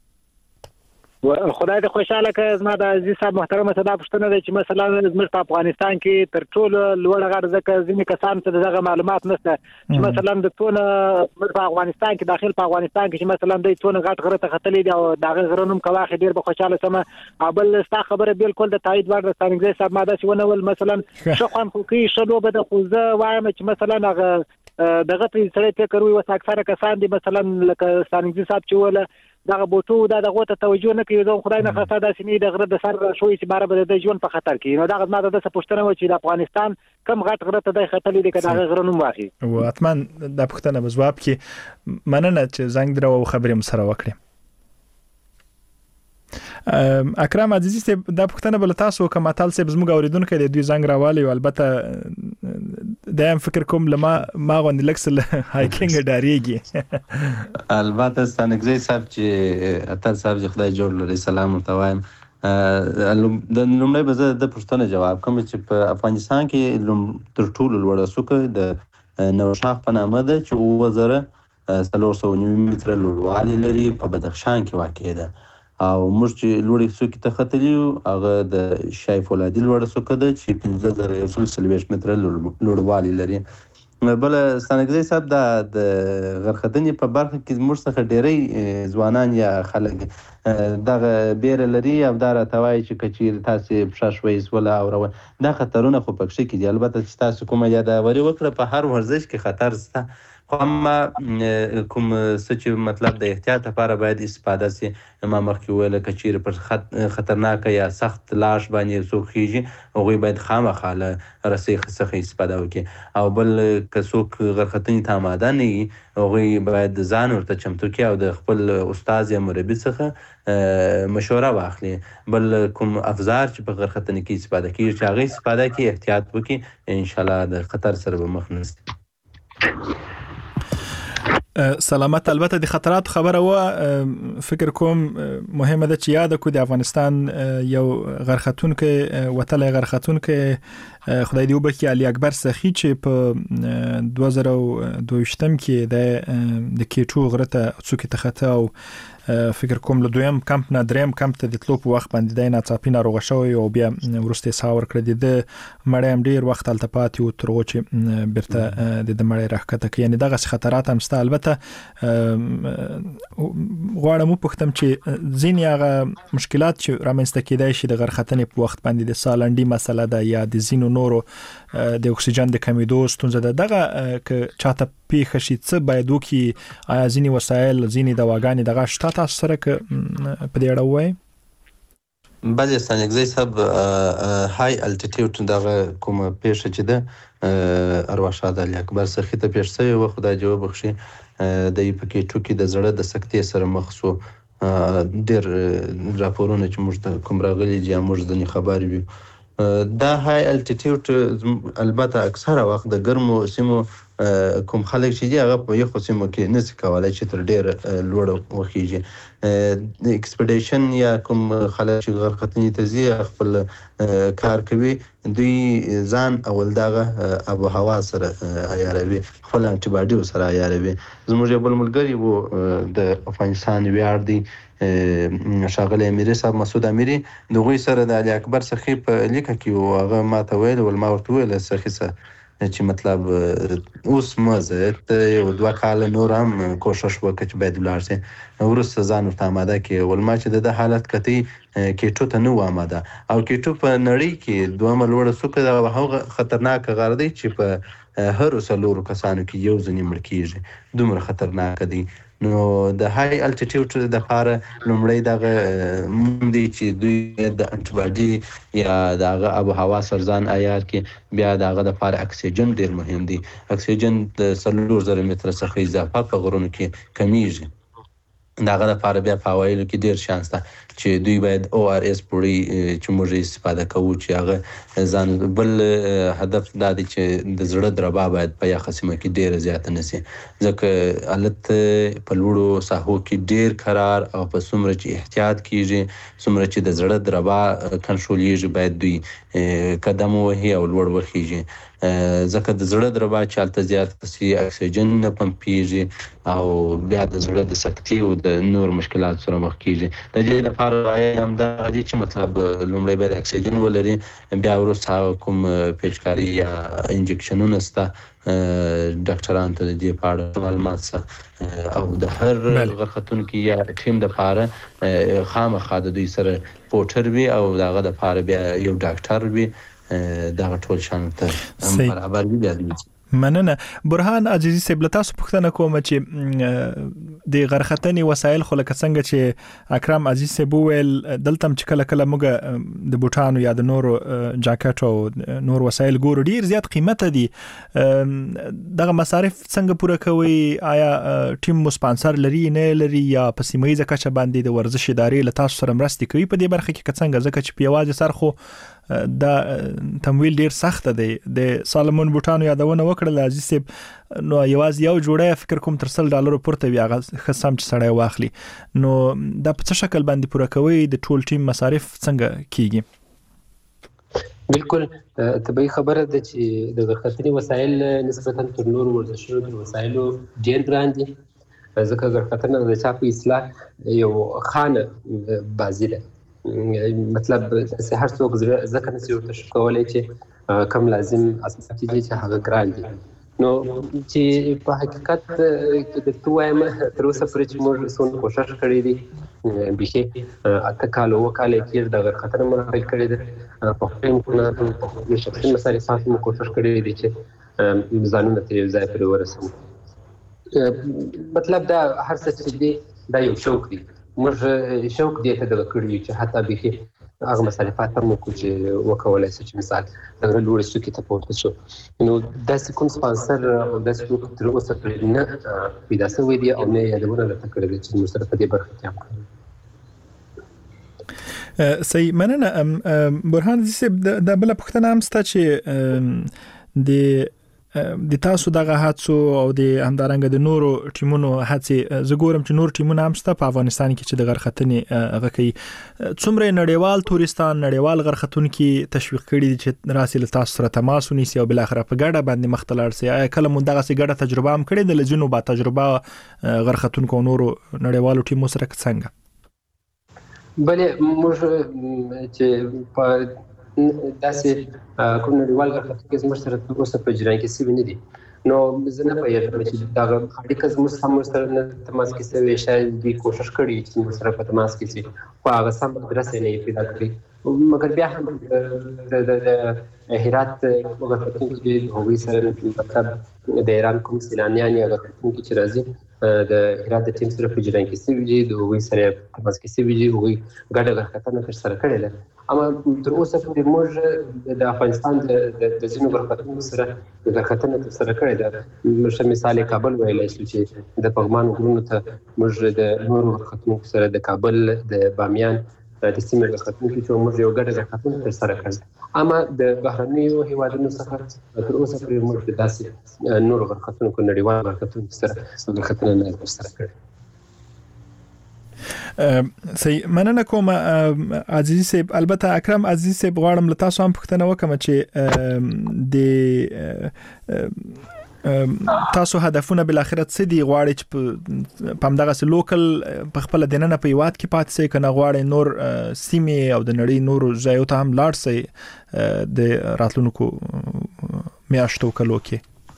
خدای دې خوشاله کړه. زما د عزیز صاحب محترمه صدا پښتنه ده چې مثلا زموږ په افغانستان کې تر ټولو لوړ غر ځکه ځینې کسان ته دغه معلومات نشته چې مثلا د تونه په افغانستان کې داخل په افغانستان کې چې مثلا د تونه غټ غره ته ختلې دي او دغه غرونم کواخې ډیر به خوشاله سم ابل ستا خبره بالکل د تایید ور ستانګزي صاحب ماده چې ونول مثلا شخوان خو کې شلو به د خوزه وایم چې مثلا هغه دغه سړی فکر وي وس اکثره کسان دي مثلا لکه ستانګزي صاحب چې ولا دغه بوتو دغه ته توجه نه کوي. زه خدای نه خاصه د سینې د غره د سر شوې چې بار به د ژوند په خطر کې نو دغه ماده د پښتنه و چې د افغانستان کم غټ غره ته د خطر لري کله غره نوم واخی او اتمن د پښتنه بزواب کې مننه چې زنګ درو او خبرې مسره وکړي. اکرم عزیزی صاحب د پښتنه بل تاسو کوم اتل صاحب زموږ اوریدونکو د دوی زنګ راوالي او البته دایم فکر کوم لما ما غوند لکسل هایکینګ ډاریږي البته ستانګزي صاحب چې اتل صاحب چې خدای جوړ لري سلام ورته وایم. د لومړی به زه د پښتنه جواب کوم چې په افغانستان کې تر ټولو لوړه څوکه د نوشاخ په نامه ده چې 2390 متره لوړوالی لري په بدخشان کې واقع ده او موږ چې لوړې څوکې ته ختلیو هغه د شای فولادي لوړه څوکه ده چې 15040 متره لوړوالی لري. بل ستانګزي صاحب د غرختنې په برخه کې موږ څخه ډېری ځوانان یا خلک دغه بیره لري او دا راته وایي چې کچیر تاسو پښه شوي ولا او دا خطرونه خو پکې کې دي. البته چې تاسو کومه یاداوري وکړه په هر ورزش کې خطر شته خو ما کوم څه چې مطلب د احتیاط لپاره باید استفاده سي. ما مخکې ویل کچیر پر خطرناک یا سخت لاش باندې څوک خيږي هغه باید خامخا له رسۍ څخه استفاده وکړي او بل که څوک غرختنې ته آماده نه وي هغه باید ځان ورته چمتو کړي او د خپل استاد یا مربي څخه مشوره واخلي. بل کوم افزار چې په غرختنې کې استفاده کیږي چې هغه استفاده کوي احتیاط وکړي ان شاء الله د خطر سره به مخ نشي. سلامت. البته د خطرات خبره و فکر کوم مهمه ده چې یاد کو د افغانستان یو غرختون کې وتل غرختون کې خدای دی وبخي علي اکبر سخی چې په 2022 کې د کېټو غره ته څوک ته خطا او فکر کوم له دویم کمپ نه دریم کمپ ته د تلو په وخت باندې د ناڅاپي ناروغه شوی او بیا ورسته ساور کړی د مړی هم ډیر وخت الته پاتې او تر اوچ برته د مړی راکته کې یعنی دغه خطرات هم ست البته غواړم پوښتم چې ځینې هغه مشکلات چې رامنځته کېدای شي د غرختنې په وخت باندې د سالنډي مسله ده یا د زینو نورو د اکسیجن د کمیدو ستونزه ده دغه ک چاته پیښ شي څه باید وکي آیا ځینې وسایل ځینې دواګانې دغه شته تاسو سره ک په دې اړه وایي بعضی ستانګزي سب های الټیټیوډ دغه کوم پیښه چې ده ارواښاد علي اکبر سخی ته پیښ شوی و خدای جواب بخشي د پکې ټوکی د زړه د سکتې سره مخ شو ډېر راپورونه چې موږ ته کوم راغلي دي موږ ځنې خبر یو دا های الټیټیوډ البته اکثره وخت د ګرمو سیمو کوم خلک چې دی هغه په یخو سیمو کې نشي کولای چې تر ډېر لوړ وخیږي د ایکسپیډیشن یا کوم خلک چې غرختنې ته ځي خپل کار کوي دوی ځان اول دغه ابو هوا سره عیاروي خپل انټي باډي سره عیاروي زموږ بل ملګری وو د افغانستان ویاړ دی شاغلی امیری صاحب مسعود امیری دغه سره د علي اکبر سخی په لیکه کې هغه ماته ویل ول ما ورته ویل سخی سره چې مطلب اوس مزه ته یو دوه کال نور هم کوشش وکړ چې باید ولاړ شي ورسته ځان ورته آماده کې ول ما چې د حالت کتي کېټو ته نو آماده او کېټو په نړۍ کې دوه لوړ سوکه د هغه خطرناک غر دی چې په هر څلورو کسانو کې یو ځنی مړ کیږي دومره خطرناک دی نو د های الټیټیوډ د لپاره لومړی دغه مندي چې دوی د انټي باډي یا دغه ابو هوا سرزان عیار کې بیا دغه د لپاره اکسیجن ډیر مهم دی اکسیجن د 3000 متر څخه اضافه په غرونو کې کمیږي دغه لپاره بیا په وایلو کې ډیر شانس ده چې دوی باید او ار اس پوری چې موږ استفاده کوو چې هغه ځان بل هدف دا دی چې د زړه دربا باید په یخه سیمه کې ډیر زیات نشي ځکه حالت په لوړو ساحو کې ډیر قرار او په څومره چې احتیاط کیږي څومره چې د زړه دربا کنټرولېږي باید دوی قدم وهي او لوړ وخیږي ځکه د زړه دربا چالت زیات سي اکسیجن نه پمپیږي او بیا د زړه د سکتي او د نور مشکلات سره مخ کیږي د دې لپاره هم دا دي چې مطلب لومړی باید اکسیجن ولري بیا وروسته کوم پیچکاری یا انجکشنونه ستا ډاکټران ته د دې په اړه معلومات او د هر غرختونکو یا ټیم د لپاره خامخا د دوی سره پورټر وي او دغه د لپاره بیا یو ډاکټر وي دا ټول شانته برابر دي مننه برهان عزیزي سیب تاسو پوښتنه کوم چې د غرختنې وسایل خو لکه څنګه چې اکرم عزیز سیب ویل دلته چې کله کله موږ د بوټانو یا د نورو جاکټ او نور وسایل ګورو ډیر زیات قیمت دي دغه مصارف څنګه پوره کوي آیا ټیم مو سپانسر لري نه لري یا په سیمایي ځکه چې باندې د ورزش ادارې له تاسو سره مرسته کوي په دې برخه کې څنګه ځکه چې په یوازې سر خو دا تمویل ډیر سخت دی د سالمون بوټانو یادونه وکړه عزیز صاحب نو یوازې یو جوړه فکر کوم تر $100 پورته وی هغه خصم چې سړی واخلي نو دا په څه شکل باندې پوره کوي د ټول ټیم مصارف څنګه کیږي بالکل طبيعي خبره ده چې د غرختنې وسایل نسبتا تر نور ورزشونو وسایلو ډیر ګران دي ځکه غرختنه د چا په اصلاح یو خانه بازی ده مطلب هر څوک ځکه نشي ورته کولای چې کم لازم اساسي دي چې هغه ګران دي نو چې په حقیقت کې د توایم تر اوسه پرې چې موږ څون کوشش کړی دي به اته کال وکاله کې د غرختنه مرحله کړی دي په خپل کې شخصي مصارفات مو کوشش کړی دي چې ځانونه ته یو ځای پر ورسوم مطلب دا هر څه چې دی دا یو شوق دی موږ شوق دی ته د کړی چې حتی به هغه مصارفات هم کوجه وکولای شي چې مثال د لوړ سوکې ته پورته شو نو داسې کوم سپانسر او داسې کوم تر اوسه نه پیدا شوی دی او نه یادونه لته کړی چې موږ سره په دې برخه کې هم کوو صحیح مننه برهان صاحب د بل پښتنه هم ست چې د د تاسو دغه هڅو او د همدارنګه د نورو ټیمونو هڅې زګورم چې نور ټیمونه هم شته په افغانستان کې چې د غرختنې هغه کوي څومره نړیوال تورستان نړیوال غرختونکو تشویق کړي چې راسي له تاسو سره تماس ونیسي او بل اخر په ګډه باندې مختلار سي کله مونږ دغه سي ګډه تجربه هم کړې د لجنو با تجربه غرختونکو نورو نړیوالو ټیمو سره څنګه بلې موږ چې په داسې کوم نړیوال غرختونکو زموږ سره اوسه په جریان کې سوي نه دي نو زه نه پوهېږم چې دا اړیکه زموږ سره نه تماس کې سوي شاید دوی کوشش کړي چې موږ سره په تماس کې سي خو هغه سم ادرس نه یې پیدا کړی مګر بیا هم د هرات غرختونکو چې هغوی سره مطلب د ایران کوم سیلانیان یا غرختونکي چې راځي د هرات د ټیم سره په جریان کې سوي دي د هغوی سره تماس کې سوي دي هغوی ګډه غرختنه ترسره کړې ده اما تر اوسه پورې موږ د افغانستان د ځینو غرختونکو سره غرختنه ترسره کړې ده مثال کابل ویلی شو چې د پغمان غرونو ته موږ د نورو غرختونکو سره د کابل د بامیان د سیمې غرختونکو چې موږ یو ګډه غرختنه ترسره کړې اما د بهرنیو هیوادونو څخه تر اوسه پورې موږ د داسې نورو غرختونکو نړیوال غرختونکو سره غرختنه نه ترسره کړې صحیح مننه کوم عزیزي صاحب البته اکرم عزیزي صاحب غواړم له تاسو هم پوښتنه وکم چې د تاسو هدفونه بل اخرت څه دی غواړي چې په همدغه لوکل په خپل دننه په یواد کې پات سي کنه غواړي نور سیمه او د نړۍ نور ځایو ته هم لاړ سي د راتلونکو میاشتو کلو کې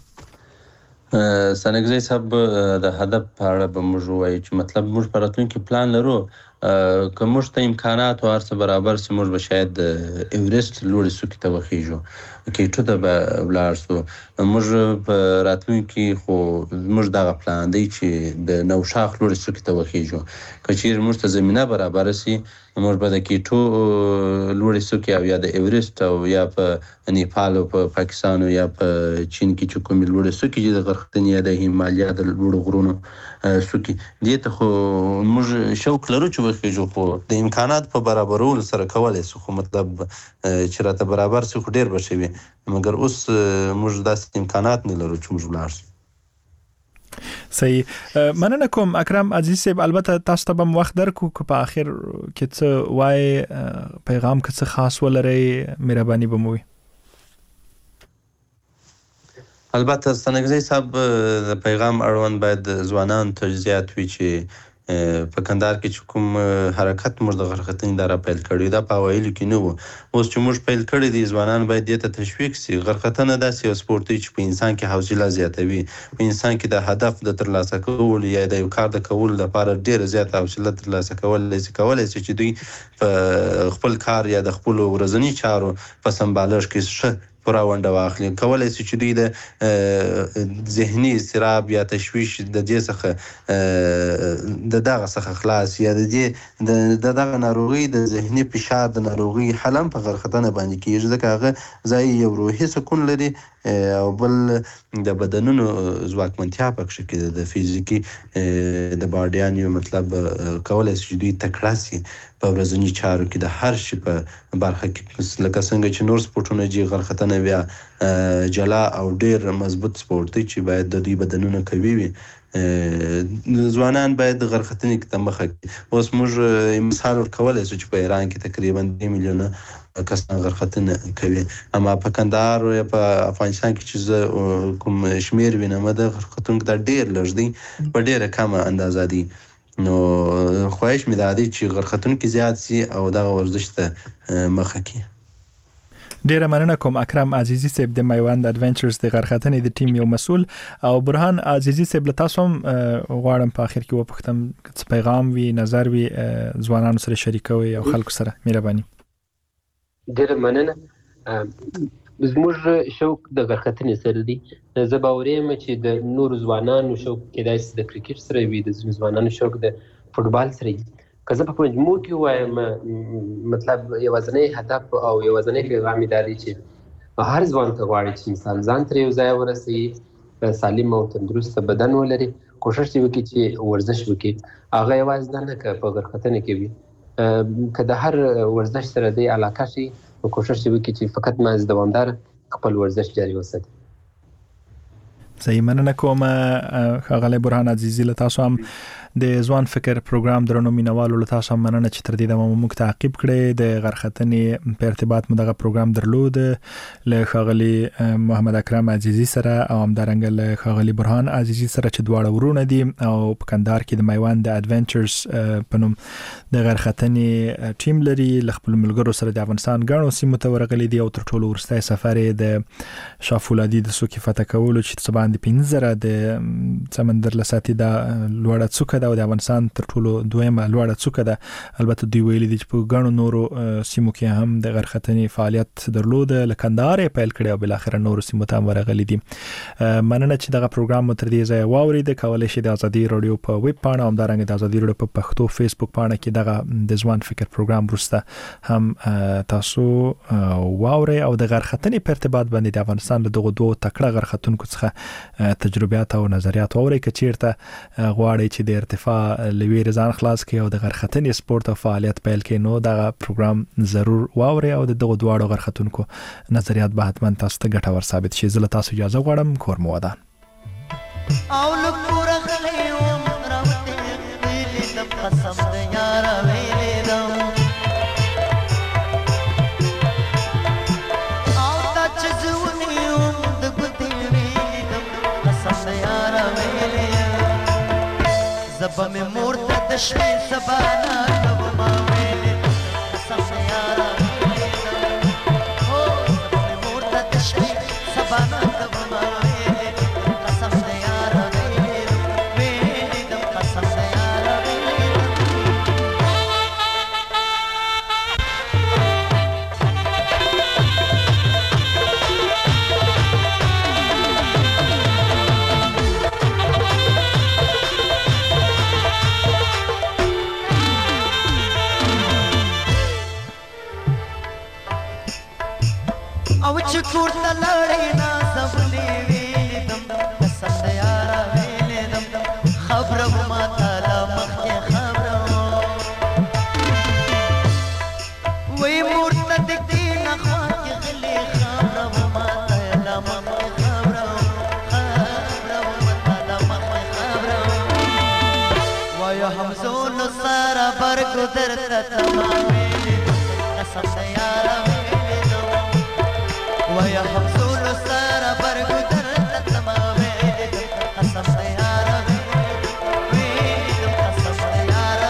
سنګزی صاحب د هدف په اړه به موږ وایو چې مطلب موږ په راتلونکي پلان لرو که موږ ته امکانات او هر څه برابر سي موږ به شاید ایورست لوړې څوکې ته وخیږو کېټو ته به ولاړ سو موږ په راتلونکي خو موږ دغه پلان دی چې د نوشاخ لوړې څوکې ته وخیږو که چیرې موږ ته زمینه برابر سي موږ به د کېټو لوړې څوکې او یا د ایورست او یا په نیپال او په پاکستان او یا په چین کې چې کومې لوړې څوکې دي د غرختنې یا د هیمالیا د لوړو غرونو څوکې دې ته خو موږ شوق لرو چې وخیږو خو د امکانات په برابرولو سره کولی سو خو مطلب چې راته برابر سي خو ډېر به ښه وي مګر اوس موږ داسې امکانات نه لرو چې موږ ولاړ سو صحیح مننه کوم اکرم عزیز صاحب البته تاسو ته به وخت درکو که په اخر کې څه وای پیغام که څه خاص ولري مهرباني به مو البته سنګزی صاحب د پیغام اړوند باید ځوانان ته زیات وي چې په کندهار کې چې کوم حرکت موږ د غرختنې دا را پیل کړی دا په اوایلو کې نه و اوس چې موږ پیل کړی دي ځوانان باید دې ته تشویق سي غرختنه داسې یو سپورت دی چې په انسان کې حوصله زیاتوي په انسان کې د هدف د ترلاسه کولو یا د یو کار د کولو لپاره ډېره زیاته حوصله ترلاسه کولی سي چې دوی په خپل کار یا د خپلو ورځني چارو په سمبالښت کې ښه پوره ونډه واخلي کولی سي چې دوی د ذهني اضطراب یا تشویش د دې څخه د دغه څخه خلاص یا د دغه ناروغي د ذهني فشار د ناروغي حل هم په غرختنه باندې کېږي ځکه هغه ځای یو روحي سکون لري او بل د بدنونو ځواکمنتیا پکښې کې د فزیکي د باډیان یو مطلب کولی سي چې دوی تکړه سي په ورځني چارو کې د هر شي په برخه کې لکه څنګه چې نور سپورټونه دي غرختنه بیا جلا او ډېر مضبوط سپورټ دی چې باید د دوی بدنونه قوي وي ځوانان باید غرختنې ته مخه کړي اوس موږ مثال ورکولی سو چې په ایران کې تقریبا 2 میلیونه کسان غرختنه کوي اما په کندهار او په افغانستان کې چې کوم شمیر وینم د غرختونکو دا ډېر لږ دی په ډېره کمه اندازه دی نو خواهش مې دا دی چې غرختونکو زیات سي او دغه ورزش ته مخه کړي ډیره مننه کوم اکرم عزیزي صاحب د میوند اډونچرز د غرختنې د ټیم یو مسؤل او برهان عزیزي صاحب له تاسو هم غواړم په اخر کې وپوښتم څه پیغام وي نظر وي ځوانانو سره شریکوي او خلکو سره مهرباني ډیره مننه زموږ شوق د غرختنې سره دی زه باور یم چې د نورو ځوانانو شوق کېدای شي د کرکټ سره وي د ځینو ځوانانو شوق د فوټبال سره وي که زه په مجموع کې وایم مطلب یوازینی هدف او یوازینی پیغام یې دا دی چې هر ځوان ته غواړي چې مثال ځان تر یو ځایه ورسوي سالم او تندرسته بدن ولري کوشش یې وکړي چې ورزش وکړي هغه یوازې دا نه که په غرختنه کې وي که د هر ورزش سره دی علاقه شي کوشش یې وکړي چې فقط محض دوامدار خپل ورزش جاري وساتي صحیح مننه کوم ښاغلی برهان عزیزي له تاسو هم د ځوان فکر پروګرام درنو مینوالو له تاسو هم مننه چې تر دې دمه موږ تعقیب کړی د غرختنې په ارتباط مو دغه پروګرام درلود له ښاغلی محمد اکرم عزیزي سره او همدارنګه له ښاغلی برهان عزیزي سره چې دواړه ورونه دي او په کندهار کې د میوند د اډونچرز په نوم د غرختنې ټیم لري له خپل ملګرو سره د افغانستان ګڼو سیمو ته ورغلي دي او تر ټولو وروستی سفر د شافولادي د سوکي فتح کولو چې څه باندې 15 د سمندر لساتي د لوړه څوکه او د افغانستان تر ټولو دویمه لوړه څوکه ده. البته دوی ویلي دي چې په ګڼو نورو سیمو کې هم د غرختنې فعالیت درلود له کندهار پیل کړي او بل اخر نورو سیمو ته ورغلي دي. مننه چې دغه پروګرام مو تر دې ځای واورید. کولای شئ د ازادي رادیو په ویب پاڼه او همدارنګه د ازادي رادیو په پښتو فیسبوک پاڼه کې دغه د ځوان فکر پروګرام وروسته هم تاسو واورئ او د غرختنې په ارتباط باندې د افغانستان له دغه دوه تکړه غرختونکو څخه تجربیات او نظریات واورئ که چیرته غواړئ چې د ارتفاع لوی رضان خلاص کې او د غرختنې سپورت او فعالیت پیل کې نو دا پروګرام ضرور واوري او دغه دواړو غرختونکو نظریات به حتما تاسو ته ګټور ثابت شي. زه له تاسو اجازه غواړم. کور مو ودان. او لکور غلې او راوته ویلې د قسم د یار ویلې دم او تا چې زونی او د ګوتې ویلې دم قسم د یار ویلې زبا میں مورتا دشوی سبانا کب ماویلی قسم یارا ویلی او زبا میں مورتا دشوی سبانا کب ماویلی قسم یارا ویلی دم قسم یارا ویلی او چکور تا لڑی نا زبلی ویلی دم قسم دیارا ویلی دم خبرو ما تالا مخی خبرو وی مورتا دکی نخواکی غلی خبرو ما تالا مخی خبرو ما تالا مخی خبرو وی حمزون سارا برگو درتا تمام ویلی دم قسم دیارا ويا حمزول سارة برقو درت تمامي قسم سيارة ويدم قسم سيارة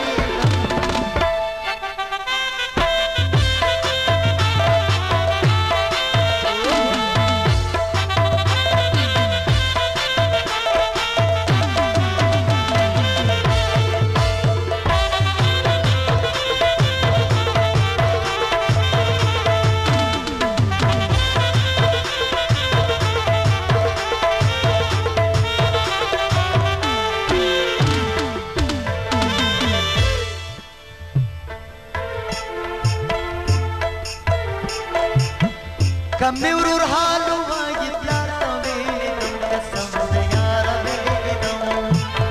کمی ورور حالو واجی پلاتا ویلی دم قسم دیارا ویلی دم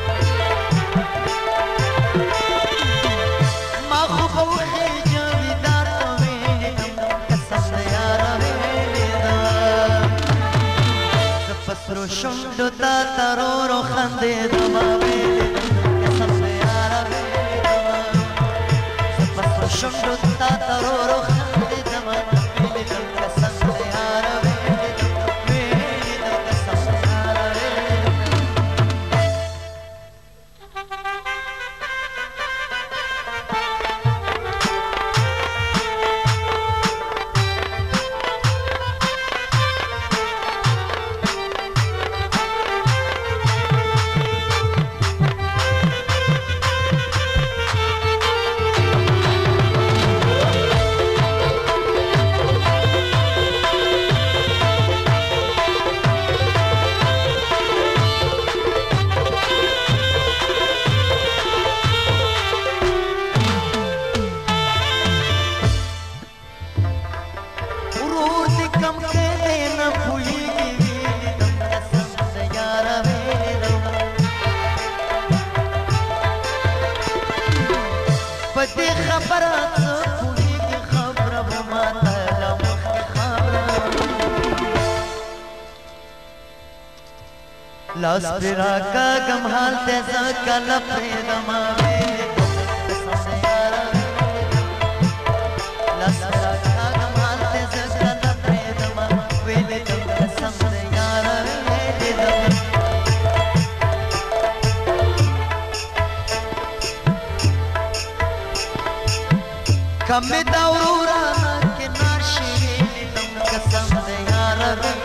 ما خوب و خیجاوی دارتا ویلی دم قسم دیارا ویلی دم زفسرو شندو تا ترورو خندی دما ویلی دم قسم دیارا ویلی دم زفسرو شندو تا ترورو خندی دما ویلی دم قسم لاس پیرا کا غم حال ته ځکل پرېدما ویلې لاس پیرا کا غم حال ته ځکل پرېدما ویلې قسم دې یار ویلې کم دا ورورا کې ناشې قسم دې یار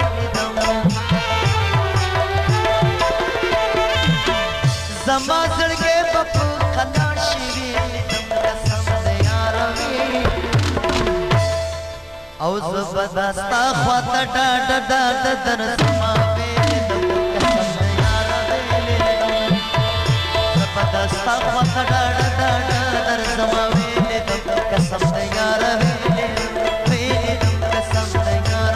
زما زړګې په خندا شي قسم دې یار او زبردستا خواته ډاډ در زما قسم دې یار زبردستا خواته ډاډ در زما قسم دې یار قسم دې یار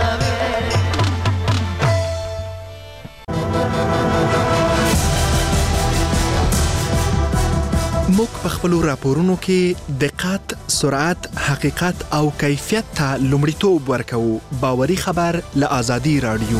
موږ په خپلو راپورونو کې دقت، سرعت، حقیقت او کیفیت ته لومړیتوب ورکوو. باوري خبر له آزادي رادیو.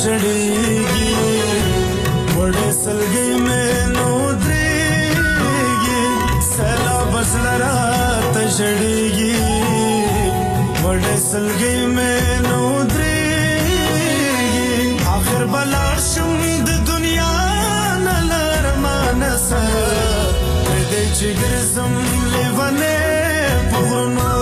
شړېږي وړې سلګۍ مې نو درېږي سیلاب زړه راته ژړېږي وړې سلګۍ مې نو درېږي آخر به لاړ شم د دنیا نه له ارمانه سره پرېږدی چې ګرځم لیونی په غرونو